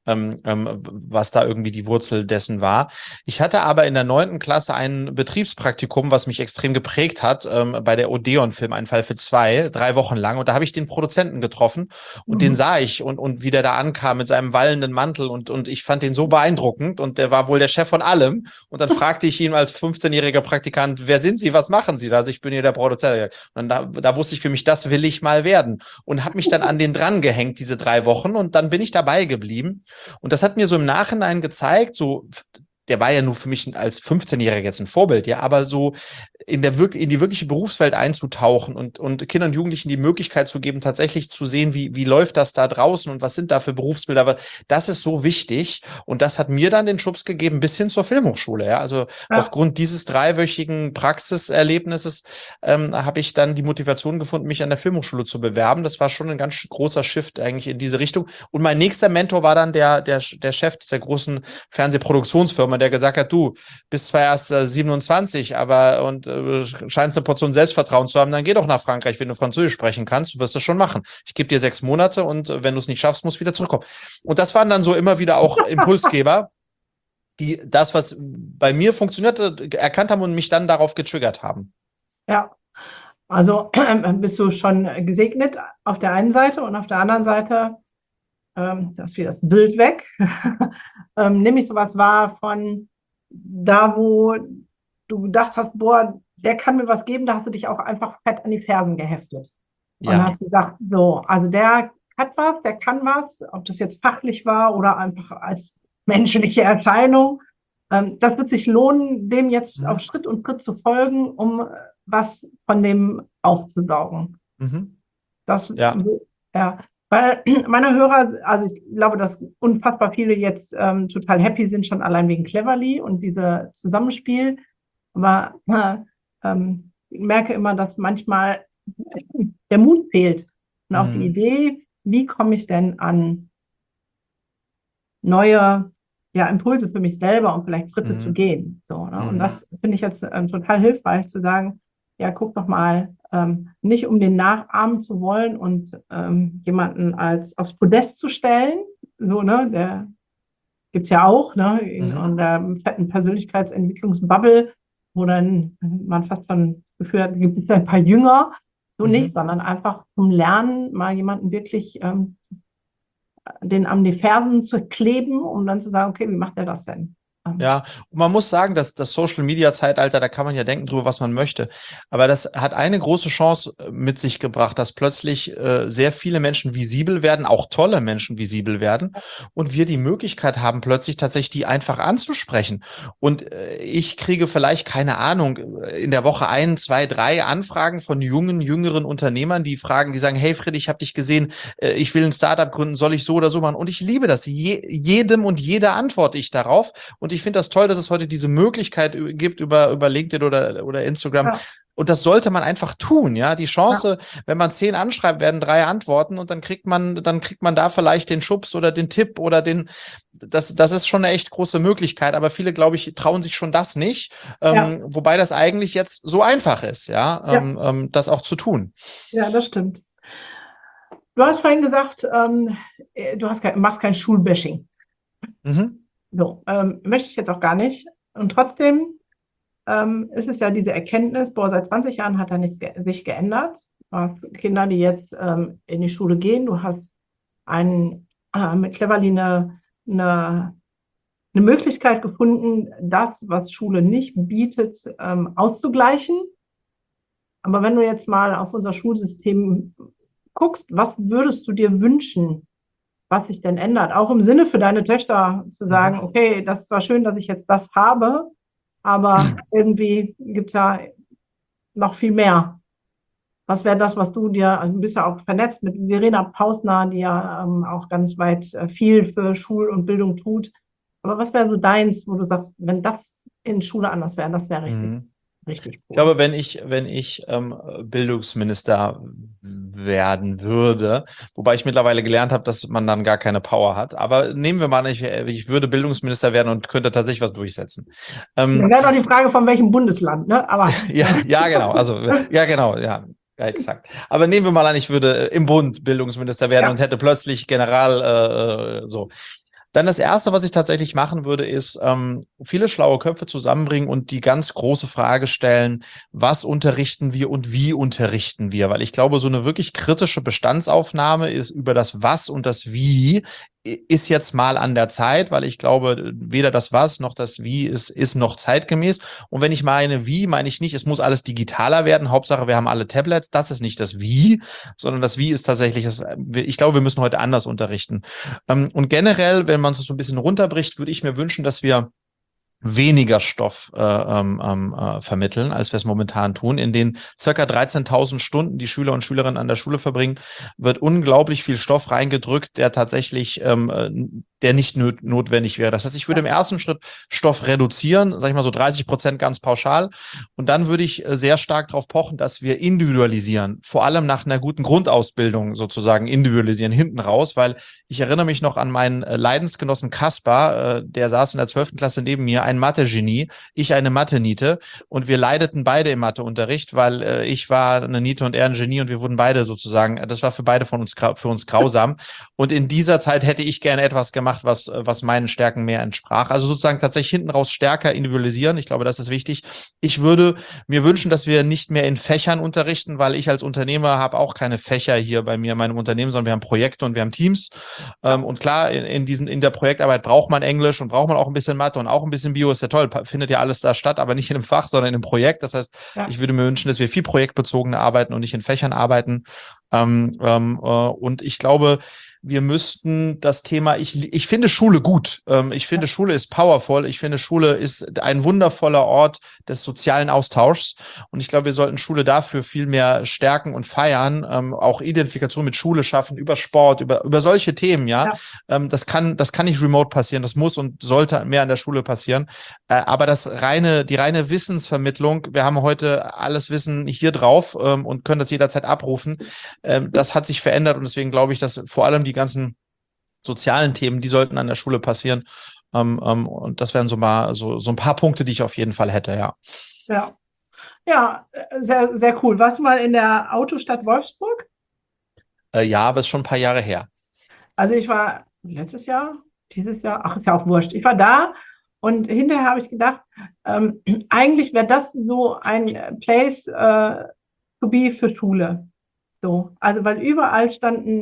was da irgendwie die Wurzel dessen war. Ich hatte aber in der 9. Klasse ein Betriebspraktikum, was mich extrem geprägt hat, bei der Odeon-Film, Ein Fall für zwei, 3 Wochen lang. Und da habe ich den Produzenten getroffen und den mhm. sah ich und wie der da ankam mit seinem wallenden Mantel und ich fand den so beeindruckend und der war wohl der Chef von allem. Und dann fragte ich ihn als 15-jähriger Praktikant, wer sind Sie, was machen Sie da? Also ich bin hier der Produzent. Und da wusste ich für mich, das will ich mal werden. Und habe mich dann an den dran gehängt, diese 3 Wochen. Und dann bin ich dabei geblieben. Und das hat mir so im Nachhinein gezeigt, so, der war ja nur für mich als 15-Jähriger jetzt ein Vorbild, ja, aber so in die wirkliche Berufswelt einzutauchen und Kindern und Jugendlichen die Möglichkeit zu geben, tatsächlich zu sehen, wie läuft das da draußen und was sind da für Berufsbilder. Aber das ist so wichtig und das hat mir dann den Schubs gegeben bis hin zur Filmhochschule. Ja, also Ja, aufgrund dieses 3-wöchigen Praxiserlebnisses habe ich dann die Motivation gefunden, mich an der Filmhochschule zu bewerben. Das war schon ein ganz großer Shift eigentlich in diese Richtung. Und mein nächster Mentor war dann der Chef der großen Fernsehproduktionsfirma, der gesagt hat, du bist zwar erst 27, aber scheinst eine Portion Selbstvertrauen zu haben, dann geh doch nach Frankreich, wenn du Französisch sprechen kannst, du wirst das schon machen. Ich gebe dir 6 Monate und wenn du es nicht schaffst, musst du wieder zurückkommen. Und das waren dann so immer wieder auch Impulsgeber, die das, was bei mir funktionierte, erkannt haben und mich dann darauf getriggert haben. ja. Also bist du schon gesegnet auf der einen Seite und auf der anderen Seite, da ist wieder das Bild weg, nehme ich sowas wahr von da, wo du gedacht hast, boah, der kann mir was geben, da hast du dich auch einfach fett an die Fersen geheftet und Ja. hast gesagt, so, also der hat was, der kann was, ob das jetzt fachlich war oder einfach als menschliche Erscheinung. Das wird sich lohnen, dem jetzt auf Mhm. Schritt und Tritt zu folgen, um was von dem aufzusaugen. Mhm. Das, Ja. ja, weil meine Hörer, also ich glaube, dass unfassbar viele jetzt total happy sind, schon allein wegen Cleverly und diese Zusammenspiel. Aber ich merke immer, dass manchmal der Mut fehlt und auch die Mhm. Idee, wie komme ich denn an neue ja, Impulse für mich selber und vielleicht Schritte zu Mhm. gehen. So, ne? Und Mhm. das finde ich jetzt total hilfreich zu sagen, ja, guck doch mal, nicht um den nachahmen zu wollen und jemanden als aufs Podest zu stellen, so, ne, der gibt es ja auch, ne, Mhm. in der fetten Persönlichkeitsentwicklungsbubble, wo dann man fast schon das Gefühl hat, gibt es ein paar Jünger, so nicht, Mhm. sondern einfach zum Lernen mal jemanden wirklich den an die Fersen zu kleben, um dann zu sagen, okay, wie macht er das denn? Ja, und man muss sagen, dass das Social Media Zeitalter, da kann man ja denken drüber, was man möchte. Aber das hat eine große Chance mit sich gebracht, dass plötzlich sehr viele Menschen visibel werden, auch tolle Menschen visibel werden und wir die Möglichkeit haben, plötzlich tatsächlich die einfach anzusprechen. Und ich kriege vielleicht, keine Ahnung, in der Woche 1, 2, 3 Anfragen von jüngeren Unternehmern, die fragen, die sagen, hey Fred, ich habe dich gesehen, ich will ein Startup gründen, soll ich so oder so machen? Und ich liebe das. Jedem und jeder antworte ich darauf. Und ich finde das toll, dass es heute diese Möglichkeit gibt über LinkedIn oder Instagram. Ja, Und das sollte man einfach tun, ja. Die ja, Chance, wenn man 10 anschreibt, werden 3 antworten und dann kriegt man da vielleicht den Schubs oder den Tipp oder das ist schon eine echt große Möglichkeit. Aber viele, glaube ich, trauen sich schon das nicht. ja, Wobei das eigentlich jetzt so einfach ist, ja, ja, das auch zu tun. ja, das stimmt. Du hast vorhin gesagt, machst kein Schulbashing. Mhm. So, möchte ich jetzt auch gar nicht. Und trotzdem ist es ja diese Erkenntnis, boah, seit 20 Jahren hat da nichts sich geändert. Du hast Kinder, die jetzt in die Schule gehen. Du hast mit Cleverly eine, eine Möglichkeit gefunden, das, was Schule nicht bietet, auszugleichen. Aber wenn du jetzt mal auf unser Schulsystem guckst, was würdest du dir wünschen, was sich denn ändert. Auch im Sinne für deine Töchter zu sagen, okay, das ist zwar schön, dass ich jetzt das habe, aber irgendwie gibt es ja noch viel mehr. Was wäre das, was du dir, also du bist ja auch vernetzt mit Verena Pausner, die ja auch ganz weit viel für Schul- und Bildung tut. Aber was wäre so deins, wo du sagst, wenn das in Schule anders wäre, das wäre richtig, Mhm. richtig Ich cool. glaube, wenn ich Bildungsminister werden würde, wobei ich mittlerweile gelernt habe, dass man dann gar keine Power hat, aber nehmen wir mal an, ich würde Bildungsminister werden und könnte tatsächlich was durchsetzen. Dann Ähm, wäre doch die Frage, von welchem Bundesland, ne? Aber ja, ja, genau, also ja, genau, ja. Ja, exakt. Aber nehmen wir mal an, ich würde im Bund Bildungsminister werden und ja, hätte plötzlich General so. Dann das Erste, was ich tatsächlich machen würde, ist viele schlaue Köpfe zusammenbringen und die ganz große Frage stellen, was unterrichten wir und wie unterrichten wir? Weil ich glaube, so eine wirklich kritische Bestandsaufnahme ist über das Was und das Wie ist jetzt mal an der Zeit, weil ich glaube, weder das Was noch das Wie ist noch zeitgemäß. Und wenn ich meine Wie, meine ich nicht, es muss alles digitaler werden. Hauptsache, wir haben alle Tablets. Das ist nicht das Wie, sondern das Wie ist tatsächlich, ich glaube, wir müssen heute anders unterrichten. Und generell, wenn man es so ein bisschen runterbricht, würde ich mir wünschen, dass wir weniger Stoff vermitteln, als wir es momentan tun. In den circa 13.000 Stunden, die Schüler und Schülerinnen an der Schule verbringen, wird unglaublich viel Stoff reingedrückt, der tatsächlich der nicht notwendig wäre. Das heißt, ich würde im ersten Schritt Stoff reduzieren, sage ich mal so 30% ganz pauschal. Und dann würde ich sehr stark darauf pochen, dass wir individualisieren, vor allem nach einer guten Grundausbildung sozusagen individualisieren, hinten raus, weil ich erinnere mich noch an meinen Leidensgenossen Kaspar, der saß in der 12. Klasse neben mir, ein Mathe-Genie, ich eine Mathe-Niete und wir leideten beide im Matheunterricht, weil ich war eine Niete und er ein Genie und wir wurden beide sozusagen, das war für beide von uns, für uns grausam. Und in dieser Zeit hätte ich gerne etwas gemacht, was meinen Stärken mehr entsprach. Also sozusagen tatsächlich hinten raus stärker individualisieren. Ich glaube, das ist wichtig. Ich würde mir wünschen, dass wir nicht mehr in Fächern unterrichten, weil ich als Unternehmer habe auch keine Fächer hier bei mir in meinem Unternehmen, sondern wir haben Projekte und wir haben Teams. Und klar, in der Projektarbeit braucht man Englisch und braucht man auch ein bisschen Mathe und auch ein bisschen Bio, ist ja toll, findet ja alles da statt, aber nicht in einem Fach, sondern in einem Projekt. Das heißt, ja. ich würde mir wünschen, dass wir viel projektbezogen arbeiten und nicht in Fächern arbeiten. Und ich glaube, wir müssten das Thema, ich finde Schule gut. Ich finde Schule ist powerful. Ich finde Schule ist ein wundervoller Ort des sozialen Austauschs. Und ich glaube, wir sollten Schule dafür viel mehr stärken und feiern. Auch Identifikation mit Schule schaffen, über Sport, über solche Themen, ja. Ja. Das kann nicht remote passieren. Das muss und sollte mehr an der Schule passieren. Aber die reine Wissensvermittlung, wir haben heute alles Wissen hier drauf und können das jederzeit abrufen. Das hat sich verändert und deswegen glaube ich, dass vor allem die ganzen sozialen Themen, die sollten an der Schule passieren. Und das wären so mal so ein paar Punkte, die ich auf jeden Fall hätte, ja. Ja, ja, sehr, sehr cool. Warst du mal in der Autostadt Wolfsburg? Ja, aber ist schon ein paar Jahre her. Also ich war letztes Jahr, dieses Jahr, ach, ist ja auch wurscht. Ich war da und hinterher habe ich gedacht, eigentlich wäre das so ein Place to be für Schule. So, also weil überall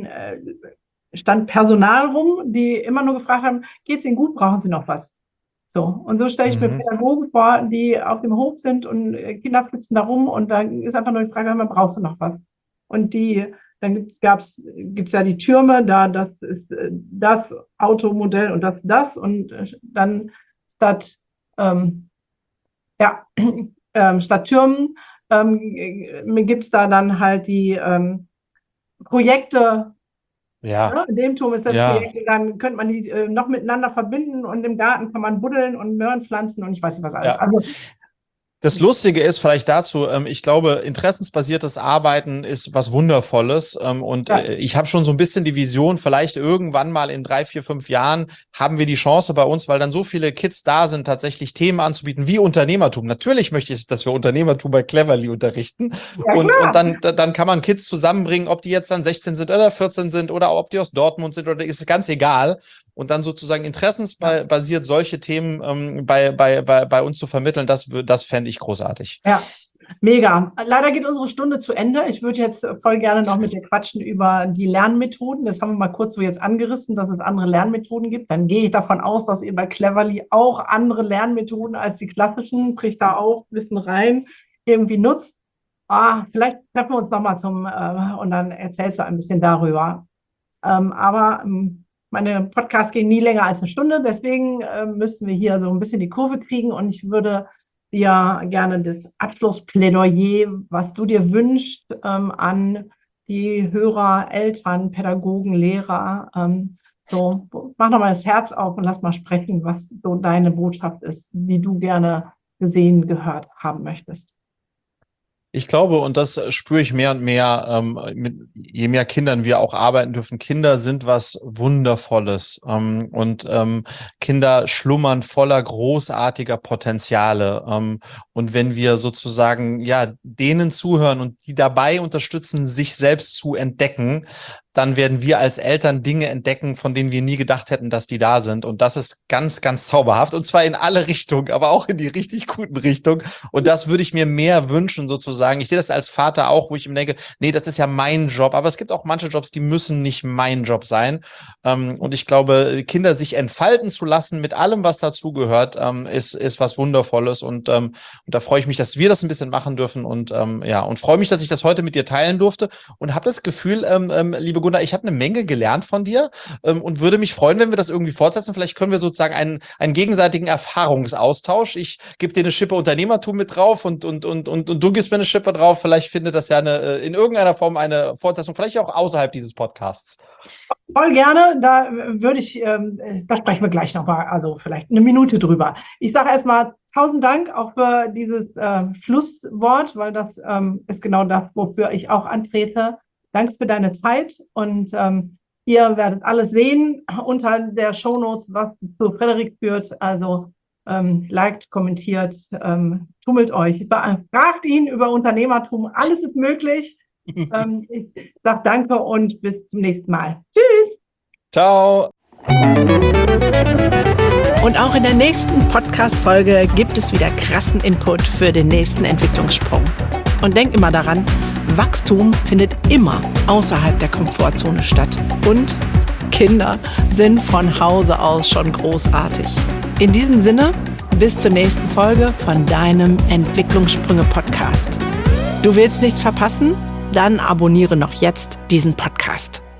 stand Personal rum, die immer nur gefragt haben, geht's Ihnen gut, brauchen Sie noch was? So, und so stelle ich mir Mhm. Pädagogen vor, die auf dem Hof sind und Kinder flitzen da rum und da ist einfach nur die Frage, man braucht noch was. Und dann gibt's ja die Türme, das ist das Automodell und das und dann statt, ähm, ja, statt Türmen gibt es da dann halt die Projekte. Ja, Ne? In dem Turm ist das ja. Projekt, dann könnte man die noch miteinander verbinden und im Garten kann man buddeln und Möhren pflanzen und ich weiß nicht was alles. Ja. Also, Das Lustige ist vielleicht dazu, ich glaube, interessensbasiertes Arbeiten ist was Wundervolles. Und ja, ich habe schon so ein bisschen die Vision, vielleicht irgendwann mal in 3, 4, 5 Jahren haben wir die Chance bei uns, weil dann so viele Kids da sind, tatsächlich Themen anzubieten wie Unternehmertum. Natürlich möchte ich, dass wir Unternehmertum bei Cleverly unterrichten. ja Und klar. dann kann man Kids zusammenbringen, ob die jetzt dann 16 sind oder 14 sind oder ob die aus Dortmund sind oder ist ganz egal. Und dann sozusagen Ja. interessensbasiert solche Themen bei uns zu vermitteln, das fände ich großartig. Ja, mega. Leider geht unsere Stunde zu Ende. Ich würde jetzt voll gerne noch mit dir quatschen über die Lernmethoden. Das haben wir mal kurz so jetzt angerissen, dass es andere Lernmethoden gibt. Dann gehe ich davon aus, dass ihr bei Cleverly auch andere Lernmethoden als die klassischen, bricht da auch Wissen rein, irgendwie nutzt. Vielleicht treffen wir uns nochmal und dann erzählst du ein bisschen darüber. Aber meine Podcasts gehen nie länger als eine Stunde, deswegen müssen wir hier so ein bisschen die Kurve kriegen und ich würde dir gerne das Abschlussplädoyer, was du dir wünschst, an die Hörer, Eltern, Pädagogen, Lehrer, so, mach doch mal das Herz auf und lass mal sprechen, was so deine Botschaft ist, wie du gerne gesehen, gehört haben möchtest. Ich glaube, und das spüre ich mehr und mehr, je mehr Kindern wir auch arbeiten dürfen. Kinder sind was Wundervolles, und Kinder schlummern voller großartiger Potenziale. Und wenn wir sozusagen ja denen zuhören und die dabei unterstützen, sich selbst zu entdecken, dann werden wir als Eltern Dinge entdecken, von denen wir nie gedacht hätten, dass die da sind. Und das ist ganz, ganz zauberhaft. Und zwar in alle Richtungen, aber auch in die richtig guten Richtungen. Und das würde ich mir mehr wünschen, sozusagen. Ich sehe das als Vater auch, wo ich mir denke, nee, das ist ja mein Job. Aber es gibt auch manche Jobs, die müssen nicht mein Job sein. Und ich glaube, Kinder sich entfalten zu lassen mit allem, was dazugehört, ist was Wundervolles. Und da freue ich mich, dass wir das ein bisschen machen dürfen. Und ja, und freue mich, dass ich das heute mit dir teilen durfte. Und habe das Gefühl, liebe Gunnar, ich habe eine Menge gelernt von dir, und würde mich freuen, wenn wir das irgendwie fortsetzen. Vielleicht können wir sozusagen einen gegenseitigen Erfahrungsaustausch. Ich gebe dir eine Schippe Unternehmertum mit drauf und du gibst mir eine Schippe drauf. Vielleicht findet das ja in irgendeiner Form eine Fortsetzung, vielleicht auch außerhalb dieses Podcasts. Voll gerne, da sprechen wir gleich nochmal, also vielleicht eine Minute drüber. Ich sage erstmal 1000 Dank auch für dieses Schlusswort, weil das ist genau das, wofür ich auch antrete. Danke für deine Zeit und ihr werdet alles sehen unter der Shownotes, was zu Frederik führt. Also liked, kommentiert, tummelt euch, fragt ihn über Unternehmertum, alles ist möglich. Ich sage danke und bis zum nächsten Mal. Tschüss! Ciao! Und auch in der nächsten Podcast-Folge gibt es wieder krassen Input für den nächsten Entwicklungssprung. Und denk immer daran, Wachstum findet immer außerhalb der Komfortzone statt. Und Kinder sind von Hause aus schon großartig. In diesem Sinne, bis zur nächsten Folge von deinem Entwicklungssprünge-Podcast. Du willst nichts verpassen? Dann abonniere noch jetzt diesen Podcast.